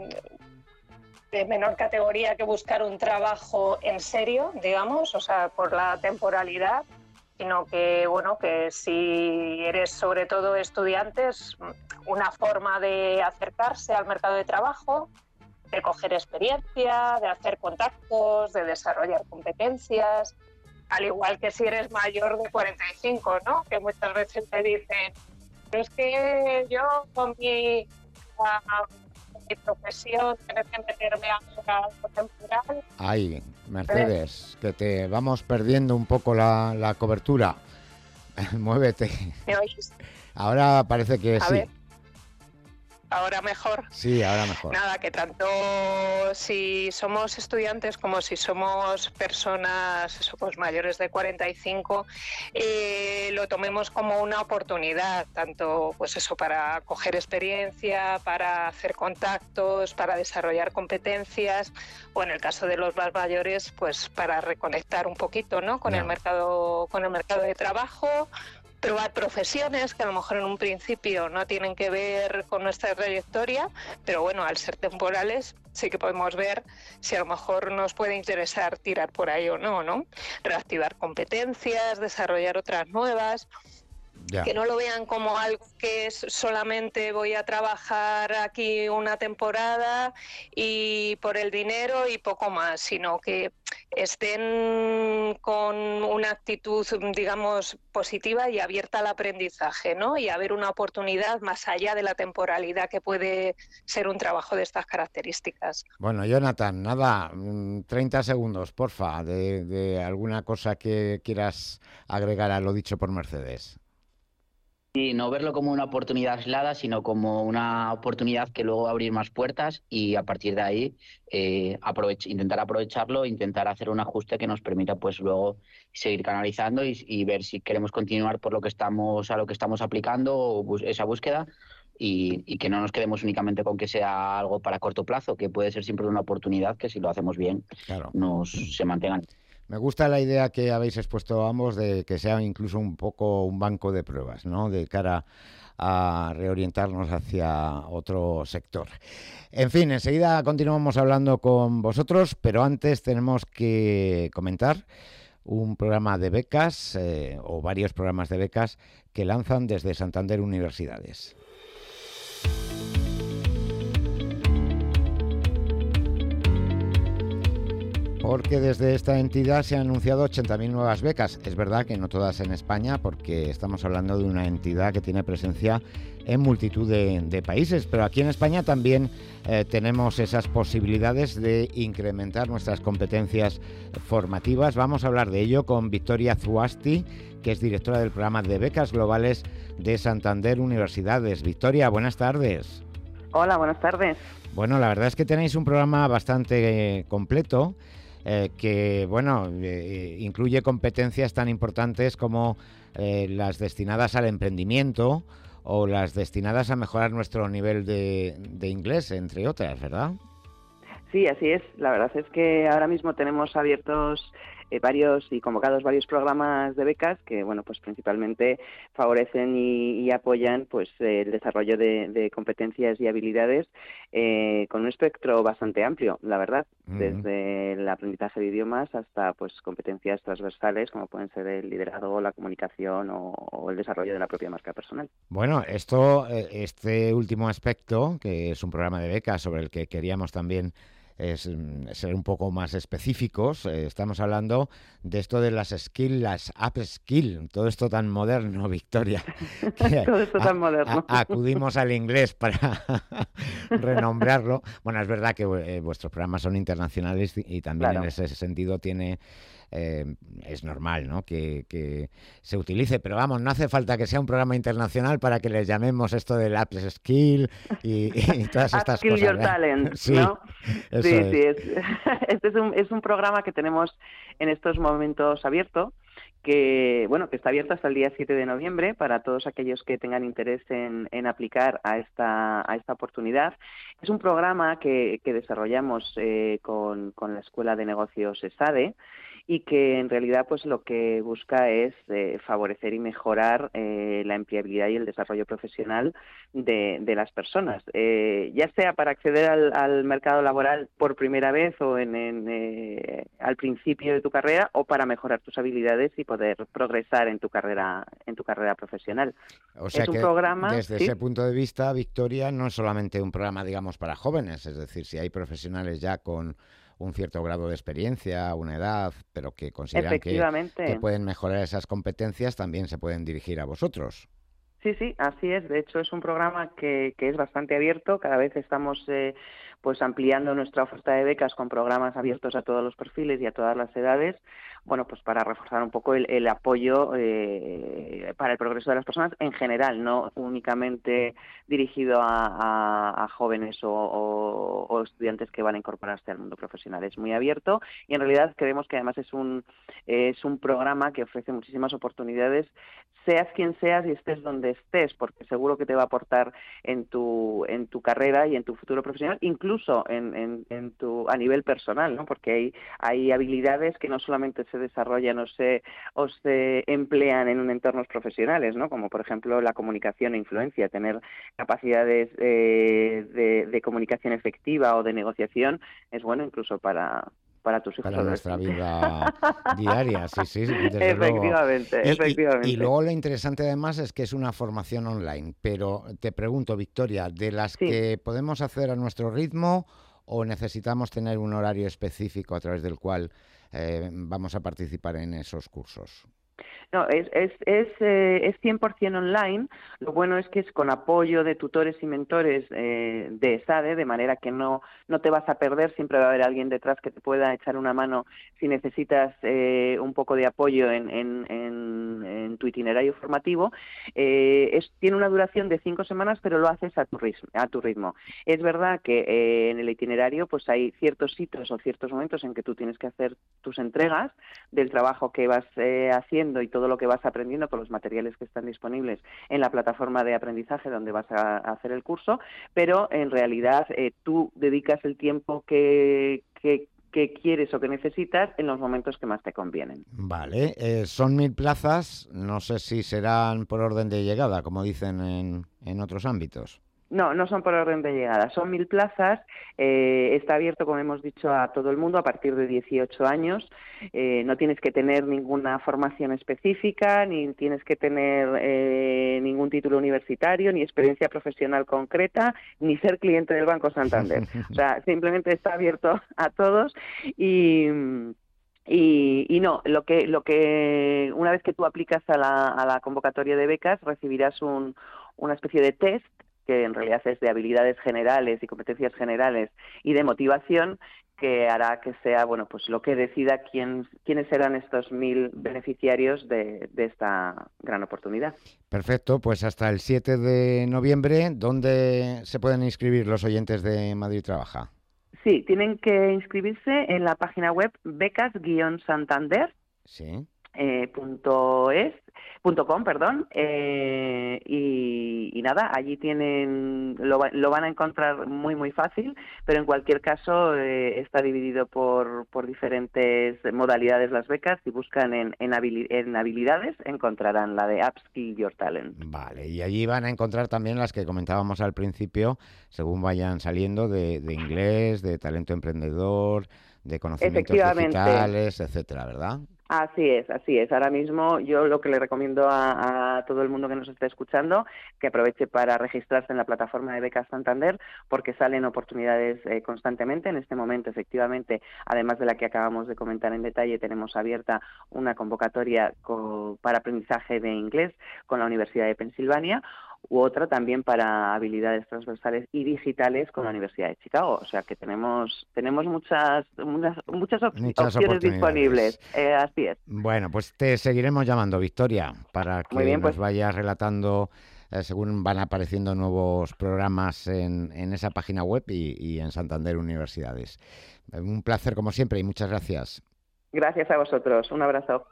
de menor categoría que buscar un trabajo en serio, digamos, o sea, por la temporalidad, sino que, bueno, que si eres sobre todo estudiante, es una forma de acercarse al mercado de trabajo, de coger experiencia, de hacer contactos, de desarrollar competencias. Al igual que si eres mayor de cuarenta y cinco, ¿no? Que muchas veces te dicen, pero es que yo con mi, uh, con mi profesión tengo que meterme a algo temporal. Ay, Mercedes, que te vamos perdiendo un poco la, la cobertura. Muévete. ¿Me oís? Ahora parece que a sí. Ver. Ahora mejor. Sí, ahora mejor. Nada, que tanto si somos estudiantes como si somos personas eso, pues, mayores de cuarenta y cinco, eh, lo tomemos como una oportunidad, tanto pues eso para coger experiencia, para hacer contactos, para desarrollar competencias, o en el caso de los más mayores, pues para reconectar un poquito, ¿no? Con no. el mercado, con el mercado de trabajo. Probar profesiones que a lo mejor en un principio no tienen que ver con nuestra trayectoria, pero bueno, al ser temporales sí que podemos ver si a lo mejor nos puede interesar tirar por ahí o no, ¿no? Reactivar competencias, desarrollar otras nuevas. Ya. Que no lo vean como algo que es solamente voy a trabajar aquí una temporada y por el dinero y poco más, sino que estén con una actitud, digamos, positiva y abierta al aprendizaje, ¿no? Y a ver una oportunidad más allá de la temporalidad que puede ser un trabajo de estas características. Bueno, Jonathan, nada, treinta segundos, porfa, de, de alguna cosa que quieras agregar a lo dicho por Mercedes. Y no verlo como una oportunidad aislada, sino como una oportunidad que luego va a abrir más puertas y a partir de ahí eh, aprovech- intentar aprovecharlo, intentar hacer un ajuste que nos permita pues luego seguir canalizando y, y ver si queremos continuar por lo que estamos a lo que estamos aplicando o bus- esa búsqueda y, y que no nos quedemos únicamente con que sea algo para corto plazo, que puede ser siempre una oportunidad que si lo hacemos bien Claro. nos se mantengan. Me gusta la idea que habéis expuesto ambos de que sea incluso un poco un banco de pruebas, ¿no? De cara a reorientarnos hacia otro sector. En fin, enseguida continuamos hablando con vosotros, pero antes tenemos que comentar un programa de becas eh, o varios programas de becas que lanzan desde Santander Universidades. Porque desde esta entidad se han anunciado ochenta mil nuevas becas. Es verdad que no todas en España, porque estamos hablando de una entidad que tiene presencia en multitud de, de países, pero aquí en España también eh, tenemos esas posibilidades de incrementar nuestras competencias formativas. Vamos a hablar de ello con Victoria Zuasti, que es directora del programa de becas globales de Santander Universidades. Victoria, buenas tardes. Hola, buenas tardes. Bueno, la verdad es que tenéis un programa bastante eh, completo. Eh, que, bueno, eh, incluye competencias tan importantes como eh, las destinadas al emprendimiento o las destinadas a mejorar nuestro nivel de, de inglés, entre otras, ¿verdad? Sí, así es. La verdad es que ahora mismo tenemos abiertos eh, varios y convocados varios programas de becas que, bueno, pues principalmente favorecen y, y apoyan pues eh, el desarrollo de, de competencias y habilidades eh, con un espectro bastante amplio, la verdad, mm. desde el aprendizaje de idiomas hasta pues competencias transversales como pueden ser el liderazgo, la comunicación o, o el desarrollo de la propia marca personal. Bueno, esto, este último aspecto, que es un programa de becas sobre el que queríamos también es ser un poco más específicos. Eh, estamos hablando de esto de las skills, las upskills, todo esto tan moderno, Victoria. todo esto tan a, moderno. A, acudimos al inglés para renombrarlo. Bueno, es verdad que eh, vuestros programas son internacionales y, y también claro. en ese sentido tiene... Eh, es normal, ¿no? Que, que se utilice, pero vamos, no hace falta que sea un programa internacional para que les llamemos esto del upskill y, y todas estas Upskill cosas. Your ¿eh? Talent, sí, ¿no? Eso sí, es. sí, es, este es un, es un programa que tenemos en estos momentos abierto, que bueno que está abierto hasta el día siete de noviembre para todos aquellos que tengan interés en, en aplicar a esta a esta oportunidad. Es un programa que, que desarrollamos eh, con, con la Escuela de Negocios ESADE y que en realidad pues lo que busca es eh, favorecer y mejorar eh, la empleabilidad y el desarrollo profesional de, de las personas, eh, ya sea para acceder al, al mercado laboral por primera vez o en, en, eh, al principio de tu carrera o para mejorar tus habilidades y poder progresar en tu carrera en tu carrera profesional. O sea es un que programa, desde ¿sí? ese punto de vista, Victoria, no es solamente un programa, digamos, para jóvenes, es decir, si hay profesionales ya con un cierto grado de experiencia, una edad, pero que consideran que, que pueden mejorar esas competencias, también se pueden dirigir a vosotros. Sí, sí, así es. De hecho, es un programa que, que es bastante abierto. Cada vez estamos eh, pues ampliando nuestra oferta de becas con programas abiertos a todos los perfiles y a todas las edades. Bueno, pues para reforzar un poco el, el apoyo eh, para el progreso de las personas en general, no únicamente dirigido a, a, a jóvenes o, o, o estudiantes que van a incorporarse al mundo profesional. Es muy abierto y en realidad creemos que además es un, es un programa que ofrece muchísimas oportunidades, seas quien seas y estés donde estés, porque seguro que te va a aportar en tu en tu carrera y en tu futuro profesional, incluso en, en, en tu a nivel personal, ¿no? Porque hay, hay habilidades que no solamente se desarrollan o se, o se emplean en entornos profesionales, ¿no? Como por ejemplo la comunicación e influencia, tener capacidades eh, de, de comunicación efectiva o de negociación es bueno incluso para para tus hijos. Para nuestra vida diaria, sí, sí, desde efectivamente, luego. Y, efectivamente. Y, y luego lo interesante además es que es una formación online, pero te pregunto, Victoria, ¿de las sí. que podemos hacer a nuestro ritmo o necesitamos tener un horario específico a través del cual eh, vamos a participar en esos cursos? No, es, es, es, eh, es cien por ciento online. Lo bueno es que es con apoyo de tutores y mentores eh, de ESADE, de manera que no, no te vas a perder, siempre va a haber alguien detrás que te pueda echar una mano si necesitas eh, un poco de apoyo en, en, en, en un, tu itinerario formativo. Eh, es, tiene una duración de cinco semanas, pero lo haces a tu ritmo. A tu ritmo. Es verdad que eh, en el itinerario pues hay ciertos hitos o ciertos momentos en que tú tienes que hacer tus entregas del trabajo que vas eh, haciendo y todo lo que vas aprendiendo con los materiales que están disponibles en la plataforma de aprendizaje donde vas a, a hacer el curso, pero en realidad eh, tú dedicas el tiempo que, que que quieres o que necesitas en los momentos que más te convienen. Vale, eh, son mil plazas, no sé si serán por orden de llegada, como dicen en, en otros ámbitos. No, no son por orden de llegada, son mil plazas, eh, está abierto, como hemos dicho, a todo el mundo a partir de dieciocho años, eh, no tienes que tener ninguna formación específica, ni tienes que tener eh, ningún título universitario, ni experiencia profesional concreta, ni ser cliente del Banco Santander. O sea, simplemente está abierto a todos y... Y, y no, lo que, lo que una vez que tú aplicas a la, a la convocatoria de becas recibirás un, una especie de test que en realidad es de habilidades generales y competencias generales y de motivación, que hará que sea, bueno, pues lo que decida quién, quiénes serán estos mil beneficiarios de, de esta gran oportunidad. Perfecto, pues hasta el siete de noviembre, ¿dónde se pueden inscribir los oyentes de Madrid Trabaja? Sí, tienen que inscribirse en la página web becas guion santander punto es punto com, perdón, eh, y, y nada, allí tienen, lo, lo van a encontrar muy muy fácil, pero en cualquier caso eh, está dividido por, por diferentes modalidades las becas. Si buscan en, en, habili- en habilidades encontrarán la de Upskill Your Talent. Vale, y allí van a encontrar también las que comentábamos al principio, según vayan saliendo, de, de inglés, de talento emprendedor, de conocimientos digitales, etcétera, ¿verdad? Así es, así es. Ahora mismo yo lo que le recomiendo a, a todo el mundo que nos esté escuchando, que aproveche para registrarse en la plataforma de Becas Santander, porque salen oportunidades eh, constantemente. En este momento, efectivamente, además de la que acabamos de comentar en detalle, tenemos abierta una convocatoria co- para aprendizaje de inglés con la Universidad de Pensilvania, u otra también para habilidades transversales y digitales con la Universidad de Chicago. O sea que tenemos tenemos muchas muchas, muchas, op- Muchas opciones disponibles. Eh, así es. Bueno, pues te seguiremos llamando, Victoria, para que Muy bien, nos pues. vayas relatando eh, según van apareciendo nuevos programas en, en esa página web y, y en Santander Universidades. Eh, Un placer como siempre y muchas gracias. Gracias a vosotros. Un abrazo.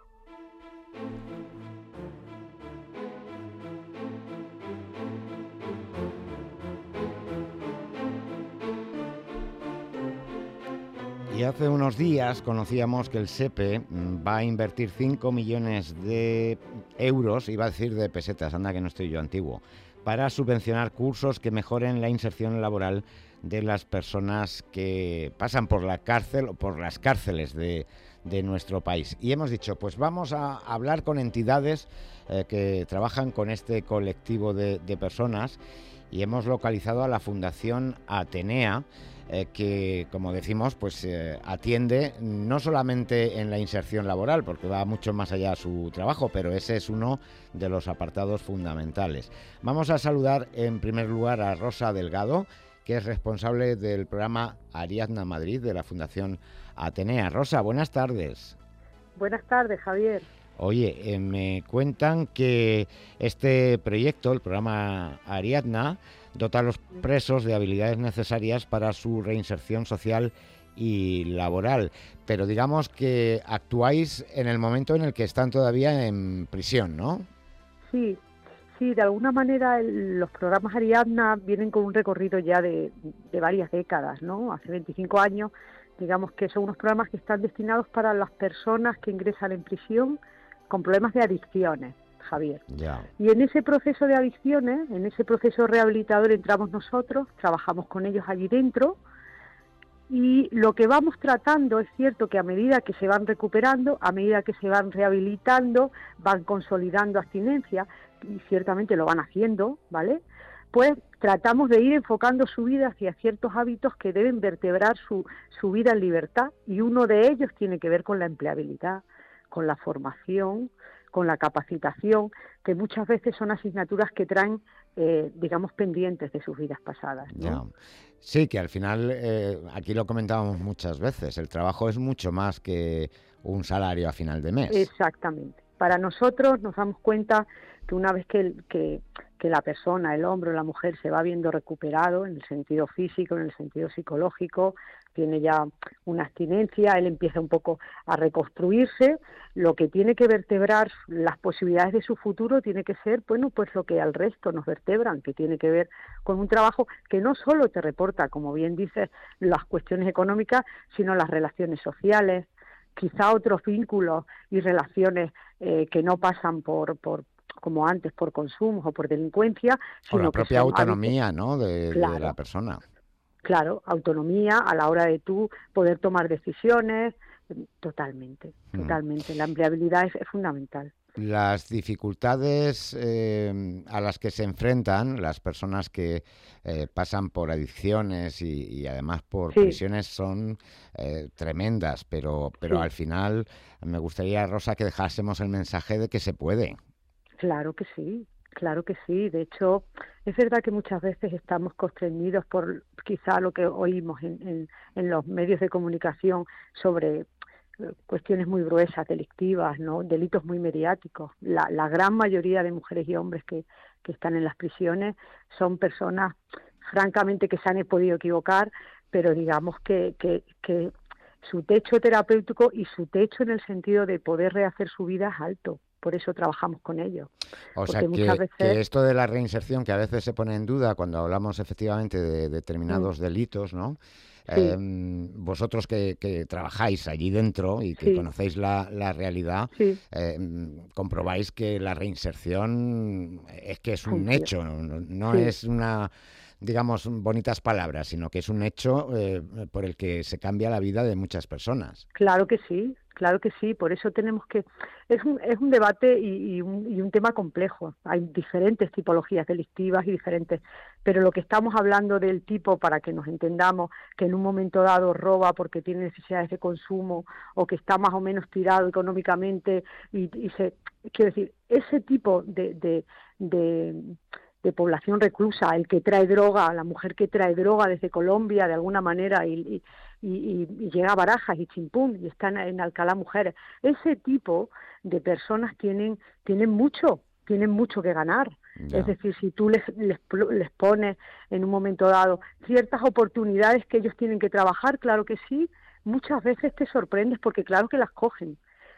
Y hace unos días conocíamos que el SEPE va a invertir cinco millones de euros, iba a decir de pesetas, anda que no estoy yo antiguo, para subvencionar cursos que mejoren la inserción laboral de las personas que pasan por la cárcel o por las cárceles de, de nuestro país. Y hemos dicho, pues vamos a hablar con entidades eh, que trabajan con este colectivo de, de personas, y hemos localizado a la Fundación Atenea, Eh, que, como decimos, pues eh, atiende no solamente en la inserción laboral, porque va mucho más allá su trabajo, pero ese es uno de los apartados fundamentales. Vamos a saludar en primer lugar a Rosa Delgado, que es responsable del programa Ariadna Madrid de la Fundación Atenea. Rosa, buenas tardes. Buenas tardes, Javier. Oye, eh, me cuentan que este proyecto, el programa Ariadna, dota a los presos de habilidades necesarias para su reinserción social y laboral, pero digamos que actuáis en el momento en el que están todavía en prisión, ¿no? Sí, sí, de alguna manera el, los programas Ariadna vienen con un recorrido ya de, de varias décadas, ¿no? Hace veinticinco años, digamos que son unos programas que están destinados para las personas que ingresan en prisión con problemas de adicciones, Javier. Ya. Y en ese proceso de adicciones, en ese proceso rehabilitador entramos nosotros, trabajamos con ellos allí dentro, y lo que vamos tratando es cierto que a medida que se van recuperando, a medida que se van rehabilitando, van consolidando abstinencia, y ciertamente lo van haciendo, ¿vale? Pues tratamos de ir enfocando su vida hacia ciertos hábitos que deben vertebrar su, su vida en libertad, y uno de ellos tiene que ver con la empleabilidad, con la formación, con la capacitación, que muchas veces son asignaturas que traen, eh, digamos, pendientes de sus vidas pasadas, ¿no? Ya. Sí, que al final, eh, aquí lo comentábamos muchas veces, el trabajo es mucho más que un salario a final de mes. Exactamente, Para nosotros nos damos cuenta que una vez que, que, que la persona, el hombre o la mujer se va viendo recuperado en el sentido físico, en el sentido psicológico, tiene ya una abstinencia, él empieza un poco a reconstruirse, lo que tiene que vertebrar las posibilidades de su futuro tiene que ser, bueno, pues lo que al resto nos vertebran, que tiene que ver con un trabajo que no solo te reporta, como bien dices, las cuestiones económicas, sino las relaciones sociales, quizá otros vínculos y relaciones eh, que no pasan por, por como antes, por consumos o por delincuencia, sino o la propia que autonomía, ¿no?, de, claro, de la persona. Claro, autonomía a la hora de tú poder tomar decisiones, totalmente, Mm. totalmente. La empleabilidad es, es fundamental. Las dificultades eh, a las que se enfrentan las personas que eh, pasan por adicciones y, y además por Sí. prisiones son eh, tremendas, pero, pero Sí. al final me gustaría, Rosa, que dejásemos el mensaje de que se puede. Claro que sí, claro que sí. De hecho, es verdad que muchas veces estamos constreñidos por quizá lo que oímos en, en, en los medios de comunicación sobre eh, cuestiones muy gruesas, delictivas, ¿no? Delitos muy mediáticos. La, la gran mayoría de mujeres y hombres que, que están en las prisiones son personas, francamente, que se han podido equivocar, pero digamos que, que, que su techo terapéutico y su techo en el sentido de poder rehacer su vida es alto. Por eso trabajamos con ellos. O sea, Porque que, muchas veces... que esto de la reinserción, que a veces se pone en duda cuando hablamos efectivamente de determinados Mm. delitos, ¿no? Sí. Eh, vosotros que, que trabajáis allí dentro y que Sí. conocéis la, la realidad, Sí. eh, comprobáis que la reinserción es que es un Funciona. hecho, no, no Sí. es una, digamos, bonitas palabras, sino que es un hecho eh, por el que se cambia la vida de muchas personas. Claro que sí, claro que sí. Por eso tenemos que... Es un, es un debate y, y, un, y un tema complejo. Hay diferentes tipologías delictivas y diferentes... Pero lo que estamos hablando del tipo, para que nos entendamos, que en un momento dado roba porque tiene necesidades de consumo o que está más o menos tirado económicamente y, y se... Quiero decir, ese tipo de... de, de de población reclusa, el que trae droga, la mujer que trae droga desde Colombia de alguna manera y, y, y, y llega a Barajas y Chimpún y están en Alcalá Mujeres. Ese tipo de personas tienen, tienen mucho, tienen mucho que ganar. Ya. Es decir, si tú les, les, les pones en un momento dado ciertas oportunidades que ellos tienen que trabajar, claro que sí, muchas veces te sorprendes porque claro que las cogen.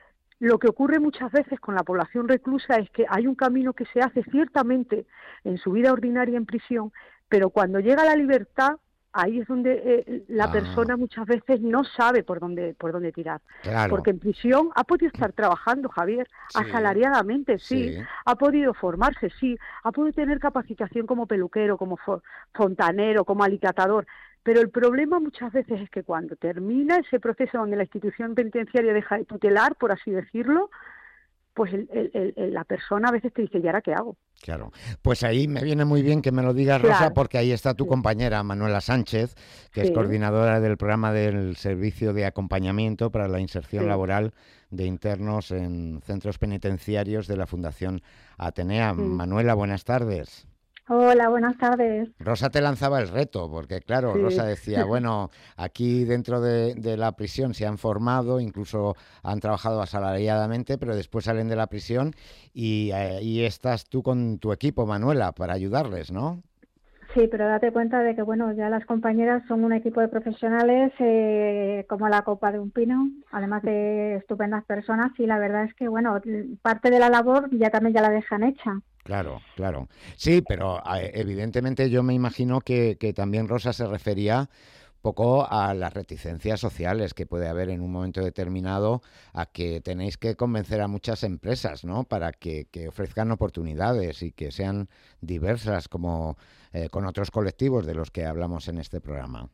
Lo que ocurre muchas veces con la población reclusa es que hay un camino que se hace ciertamente en su vida ordinaria en prisión, pero cuando llega a la libertad, ahí es donde eh, la Ah. persona muchas veces no sabe por dónde por dónde tirar. Claro. Porque en prisión ha podido estar trabajando, Javier, Sí. asalariadamente, sí. Sí. Ha podido formarse, sí. Ha podido tener capacitación como peluquero, como fo- fontanero, como alicatador. Pero el problema muchas veces es que cuando termina ese proceso donde la institución penitenciaria deja de tutelar, por así decirlo, pues el, el, el, la persona a veces te dice, ¿y ahora qué hago? Claro, pues ahí me viene muy bien que me lo digas, Claro. Rosa, porque ahí está tu compañera Manuela Sánchez, que Sí. es coordinadora del programa del Servicio de Acompañamiento para la Inserción Sí. Laboral de Internos en Centros Penitenciarios de la Fundación Atenea. Mm. Manuela, buenas tardes. Hola, buenas tardes. Rosa te lanzaba el reto, porque claro, Sí. Rosa decía, bueno, aquí dentro de, de la prisión se han formado, incluso han trabajado asalariadamente, pero después salen de la prisión y ahí estás tú con tu equipo, Manuela, para ayudarles, ¿no? Sí, pero date cuenta de que, bueno, ya las compañeras son un equipo de profesionales eh, como la copa de un pino, además de estupendas personas, y la verdad es que, bueno, parte de la labor ya también ya la dejan hecha. Claro, claro. Sí, pero eh, evidentemente yo me imagino que, que también Rosa se refería poco a las reticencias sociales que puede haber en un momento determinado, a que tenéis que convencer a muchas empresas, ¿no? Para que, que ofrezcan oportunidades y que sean diversas como eh, con otros colectivos de los que hablamos en este programa.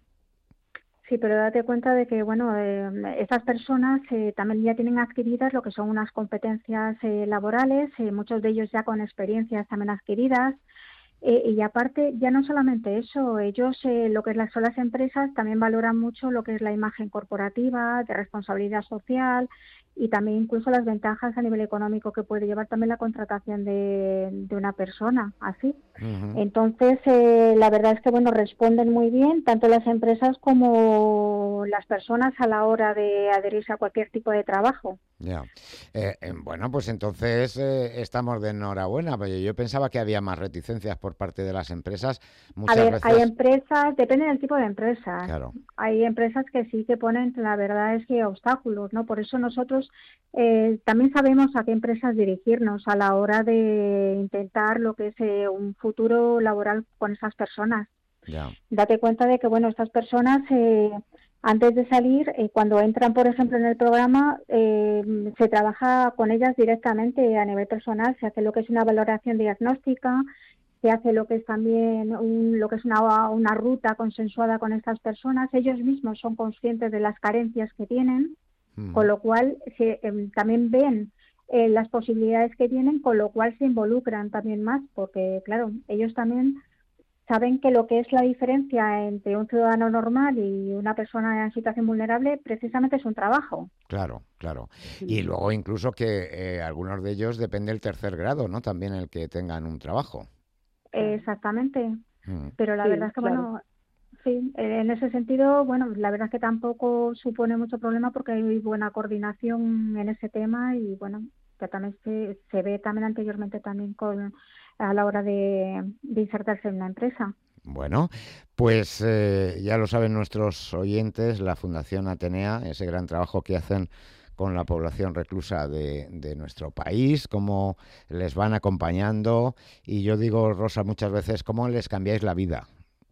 Sí, pero date cuenta de que, bueno, eh, esas personas eh, también ya tienen adquiridas lo que son unas competencias eh, laborales, eh, muchos de ellos ya con experiencias también adquiridas. Eh, y aparte, ya no solamente eso, ellos, eh, lo que es las, son las empresas, también valoran mucho lo que es la imagen corporativa, de responsabilidad social, y también incluso las ventajas a nivel económico que puede llevar también la contratación de, de una persona así. Uh-huh. Entonces, eh, la verdad es que bueno, responden muy bien tanto las empresas como las personas a la hora de adherirse a cualquier tipo de trabajo. Ya. Eh, eh, bueno, pues entonces eh, estamos de enhorabuena, pero yo pensaba que había más reticencias por parte de las empresas. Muchas a ver, veces... hay empresas, depende del tipo de empresas. Claro. Hay empresas que sí que ponen, la verdad es que obstáculos, ¿no? Por eso nosotros eh, también sabemos a qué empresas dirigirnos a la hora de intentar lo que es eh, un futuro laboral con esas personas. Ya. Date cuenta de que, bueno, estas personas... Eh, Antes de salir, eh, cuando entran, por ejemplo, en el programa, eh, se trabaja con ellas directamente a nivel personal, se hace lo que es una valoración diagnóstica, se hace lo que es también un, lo que es una, una ruta consensuada con estas personas. Ellos mismos son conscientes de las carencias que tienen, mm. con lo cual se, eh, también ven eh, las posibilidades que tienen, con lo cual se involucran también más, porque, claro, ellos también... saben que lo que es la diferencia entre un ciudadano normal y una persona en situación vulnerable precisamente es un trabajo. Claro, claro. Y luego incluso que eh, algunos de ellos depende del tercer grado, ¿no? También el que tengan un trabajo. Exactamente. Mm. Pero la Sí, verdad es que, claro. bueno, sí, en ese sentido, bueno, la verdad es que tampoco supone mucho problema porque hay buena coordinación en ese tema y, bueno, que también se, se ve también anteriormente también con... a la hora de, de insertarse en una empresa. Bueno, pues eh, ya lo saben nuestros oyentes, la Fundación Atenea, ese gran trabajo que hacen con la población reclusa de, de nuestro país, cómo les van acompañando y yo digo, Rosa, muchas veces, cómo les cambiáis la vida.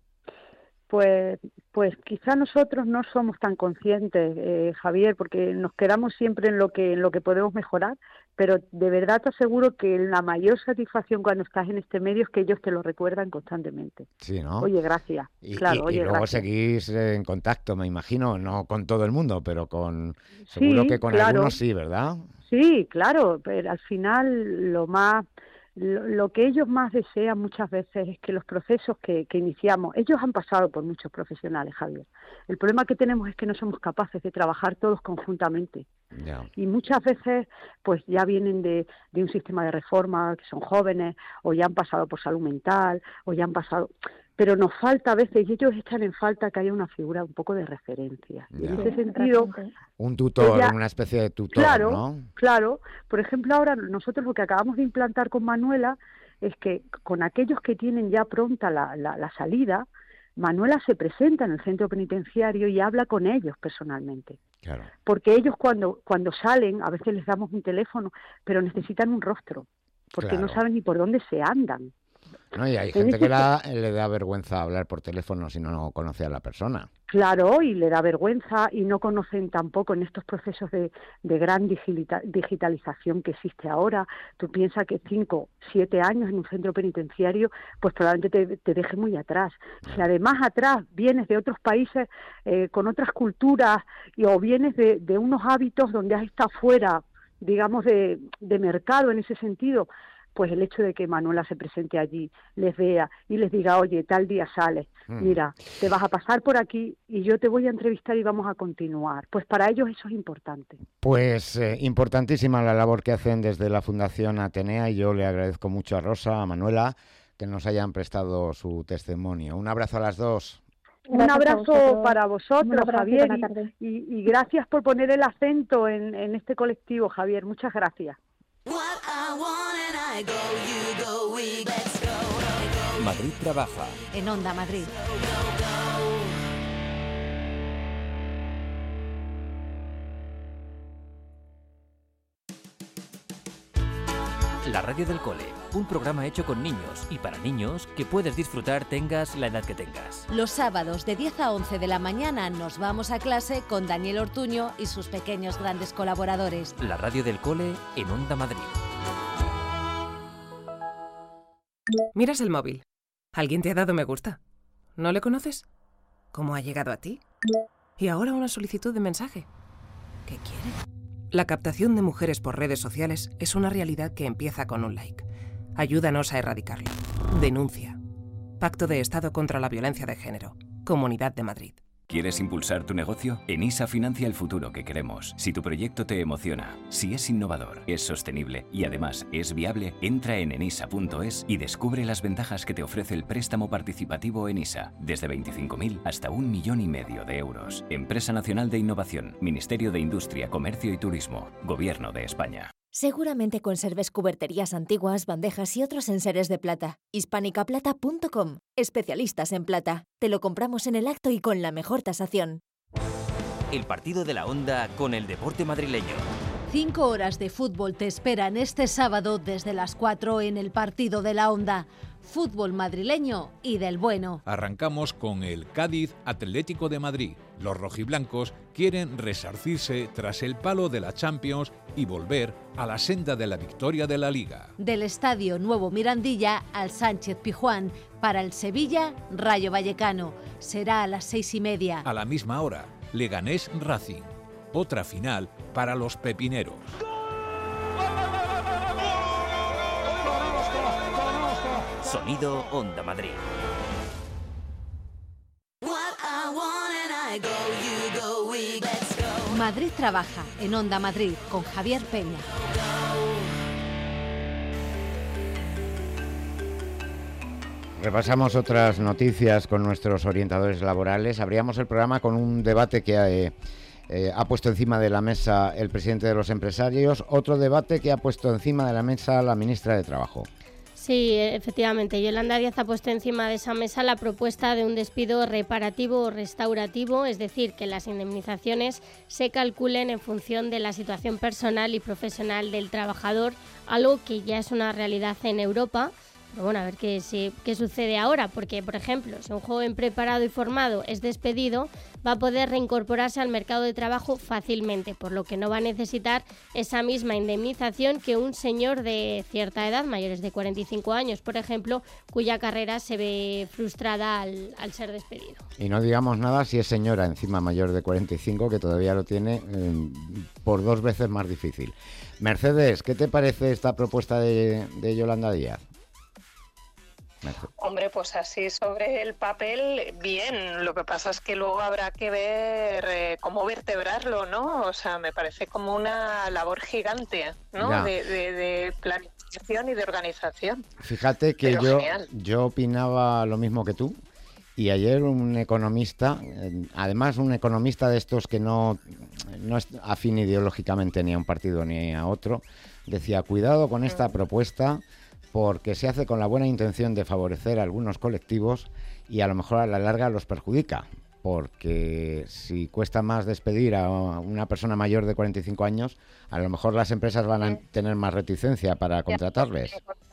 Pues, pues quizá nosotros no somos tan conscientes, eh, Javier, porque nos quedamos siempre en lo que en lo que podemos mejorar, pero de verdad te aseguro que la mayor satisfacción cuando estás en este medio es que ellos te lo recuerdan constantemente. Sí, ¿no? Oye, gracias. Y, claro, y, oye, y luego gracias. seguís en contacto, me imagino, no con todo el mundo, pero con seguro Sí, que con claro. algunos sí, ¿verdad? Sí, claro, pero al final lo más... Lo, lo que ellos más desean muchas veces es que los procesos que, que iniciamos, ellos han pasado por muchos profesionales, Javier. El problema que tenemos es que no somos capaces de trabajar todos conjuntamente. Ya. Y muchas veces pues ya vienen de, de un sistema de reforma, que son jóvenes, o ya han pasado por salud mental, o ya han pasado... Pero nos falta a veces, y ellos echan en falta que haya una figura un poco de referencia. Y en Ya. ese sentido... Un tutor, ella- una especie de tutor, Claro, ¿no? claro. Por ejemplo, ahora nosotros lo que acabamos de implantar con Manuela es que con aquellos que tienen ya pronta la, la, la salida, Manuela se presenta en el centro penitenciario y habla con ellos personalmente. Claro. Porque ellos cuando, cuando salen, a veces les damos un teléfono, pero necesitan un rostro, porque Claro. no saben ni por dónde se andan. No, y hay En gente ese que la- le da vergüenza hablar por teléfono si no conoce a la persona. Claro, y le da vergüenza y no conocen tampoco en estos procesos de, de gran digilita- digitalización que existe ahora. Tú piensas que cinco, siete años en un centro penitenciario, pues probablemente te, te deje muy atrás. Si además atrás vienes de otros países eh, con otras culturas y, o vienes de, de unos hábitos donde has estado fuera, digamos, de, de mercado en ese sentido, pues el hecho de que Manuela se presente allí, les vea y les diga, oye, tal día sales, Mm. mira, te vas a pasar por aquí y yo te voy a entrevistar y vamos a continuar. Pues para ellos eso es importante. Pues eh, importantísima la labor que hacen desde la Fundación Atenea y yo le agradezco mucho a Rosa, a Manuela, que nos hayan prestado su testimonio. Un abrazo a las dos. Un Gracias a abrazo vosotros. para Un vosotros, abrazo y Javier, buena tarde. y, y, y gracias por poner el acento en, en este colectivo, Javier. Muchas gracias. Madrid trabaja. En Onda Madrid. La radio del cole, un programa hecho con niños y para niños que puedes disfrutar tengas la edad que tengas. Los sábados de diez a once de la mañana nos vamos a clase con Daniel Ortuño y sus pequeños grandes colaboradores. La radio del cole en Onda Madrid. Miras el móvil. ¿Alguien te ha dado me gusta? ¿No le conoces? ¿Cómo ha llegado a ti? Y ahora una solicitud de mensaje. ¿Qué quiere? La captación de mujeres por redes sociales es una realidad que empieza con un like. Ayúdanos a erradicarlo. Denuncia. Pacto de Estado contra la Violencia de Género. Comunidad de Madrid. ¿Quieres impulsar tu negocio? Enisa financia el futuro que queremos. Si tu proyecto te emociona, si es innovador, es sostenible y además es viable, entra en enisa punto es y descubre las ventajas que te ofrece el préstamo participativo Enisa, desde veinticinco mil hasta un millón y medio de euros. Empresa Nacional de Innovación, Ministerio de Industria, Comercio y Turismo, Gobierno de España. Seguramente conserves cuberterías antiguas, bandejas y otros enseres de plata. hispánica plata punto com. Especialistas en plata. Te lo compramos en el acto y con la mejor tasación. El partido de la Onda con el deporte madrileño. Cinco horas de fútbol te esperan este sábado desde las cuatro en el partido de la Onda. Fútbol madrileño y del bueno. Arrancamos con el Cádiz Atlético de Madrid. Los rojiblancos quieren resarcirse tras el palo de la Champions y volver a la senda de la victoria de la Liga. Del Estadio Nuevo Mirandilla al Sánchez Pizjuán. Para el Sevilla, Rayo Vallecano. Será a las seis y media. A la misma hora, Leganés Racing. Otra final para los pepineros. Sonido Onda Madrid. Madrid trabaja en Onda Madrid con Javier Peña. Repasamos otras noticias con nuestros orientadores laborales. Abríamos el programa con un debate que eh, eh, ha puesto encima de la mesa el presidente de los empresarios, otro debate que ha puesto encima de la mesa la ministra de Trabajo. Sí, efectivamente. Yolanda Díaz ha puesto encima de esa mesa la propuesta de un despido reparativo o restaurativo, es decir, que las indemnizaciones se calculen en función de la situación personal y profesional del trabajador, algo que ya es una realidad en Europa. Pero bueno, a ver qué, si, qué sucede ahora, porque, por ejemplo, si un joven preparado y formado es despedido, va a poder reincorporarse al mercado de trabajo fácilmente, por lo que no va a necesitar esa misma indemnización que un señor de cierta edad, mayores de cuarenta y cinco años, por ejemplo, cuya carrera se ve frustrada al, al ser despedido. Y no digamos nada si es señora encima mayor de cuarenta y cinco, que todavía lo tiene eh, por dos veces más difícil. Mercedes, ¿qué te parece esta propuesta de, de Yolanda Díaz? Hombre, pues así sobre el papel, bien. Lo que pasa es que luego habrá que ver eh, cómo vertebrarlo, ¿no? O sea, me parece como una labor gigante, ¿no? De, de, de planificación y de organización. Fíjate que Pero yo, genial. yo opinaba lo mismo que tú. Y ayer un economista, además un economista de estos que no, no es afín ideológicamente ni a un partido ni a otro, decía, cuidado con esta propuesta, porque se hace con la buena intención de favorecer a algunos colectivos y a lo mejor a la larga los perjudica, porque si cuesta más despedir a una persona mayor de cuarenta y cinco años, a lo mejor las empresas van a tener más reticencia para contratarles.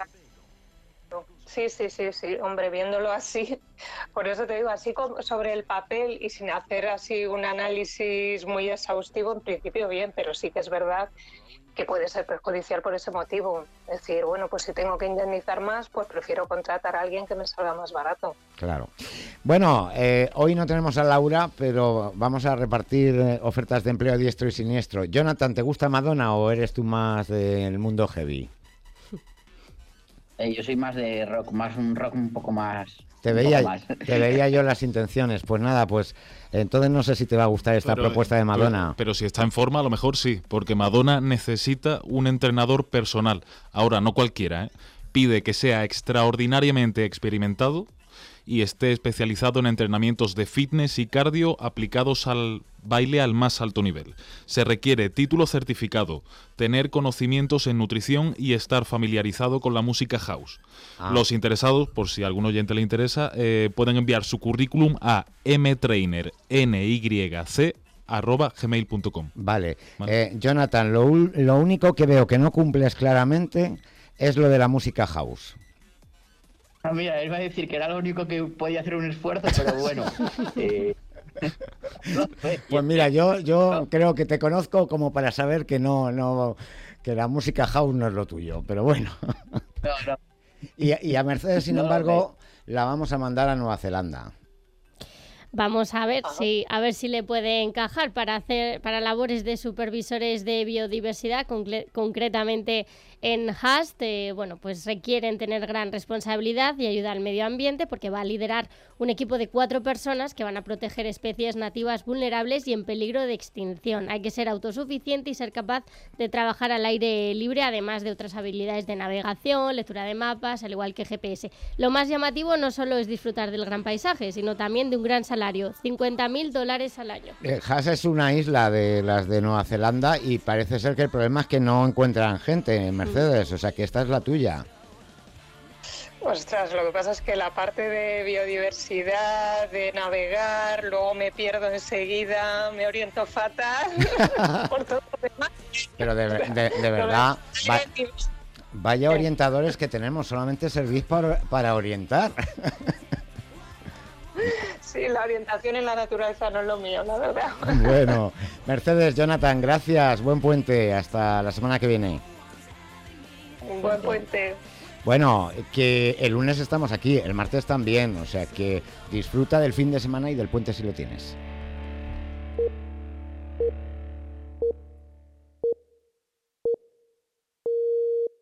Sí, sí, sí, sí, hombre, viéndolo así, por eso te digo, así como sobre el papel y sin hacer así un análisis muy exhaustivo, en principio bien, pero sí que es verdad que puede ser perjudicial por ese motivo. Es decir, bueno, pues si tengo que indemnizar más, pues prefiero contratar a alguien que me salga más barato. Claro. Bueno, eh, hoy no tenemos a Laura, pero vamos a repartir eh, ofertas de empleo a diestro y siniestro. Jonathan, ¿te gusta Madonna o eres tú más del mundo heavy? Eh, yo soy más de rock, más un rock un poco más... Te veía, te veía yo las intenciones. Pues nada, pues entonces no sé si te va a gustar esta pero, propuesta de Madonna. Pero, pero si está en forma, a lo mejor sí, porque Madonna necesita un entrenador personal. Ahora, no cualquiera, ¿eh? Pide que sea extraordinariamente experimentado y esté especializado en entrenamientos de fitness y cardio aplicados al baile al más alto nivel. Se requiere título certificado, tener conocimientos en nutrición y estar familiarizado con la música house. Ah. Los interesados, por si a algún oyente le interesa, eh, pueden enviar su currículum a mtrainer nyc arroba gmail punto com. Vale, ¿Vale? Eh, Jonathan, lo, lo único que veo que no cumples claramente es lo de la música house. Ah, mira, él va a decir que era lo único que podía hacer un esfuerzo, pero bueno. eh... Pues mira, yo yo creo que te conozco como para saber que no no que la música house no es lo tuyo, pero bueno. No, no. Y, y a Mercedes, sin no, embargo, no. la vamos a mandar a Nueva Zelanda. Vamos a ver si a ver si le puede encajar para hacer para labores de supervisores de biodiversidad, concre- concretamente En Haas, eh, bueno, pues requieren tener gran responsabilidad y ayuda al medio ambiente porque va a liderar un equipo de cuatro personas que van a proteger especies nativas vulnerables y en peligro de extinción. Hay que ser autosuficiente y ser capaz de trabajar al aire libre, además de otras habilidades de navegación, lectura de mapas, al igual que G P S. Lo más llamativo no solo es disfrutar del gran paisaje, sino también de un gran salario, cincuenta mil dólares al año. Eh, Haas es una isla de las de Nueva Zelanda y parece ser que el problema es que no encuentran gente en Mercedes, o sea que esta es la tuya. Ostras, lo que pasa es que la parte de biodiversidad, de navegar, luego me pierdo enseguida, me oriento fatal por todo lo demás. Pero de, de, de verdad, va, vaya orientadores que tenemos, solamente servís para, para orientar. Sí, la orientación en la naturaleza no es lo mío, la verdad. Bueno, Mercedes, Jonathan, gracias, buen puente, hasta la semana que viene. Un buen puente. Bueno, que el lunes estamos aquí, el martes también, o sea que disfruta del fin de semana y del puente si lo tienes.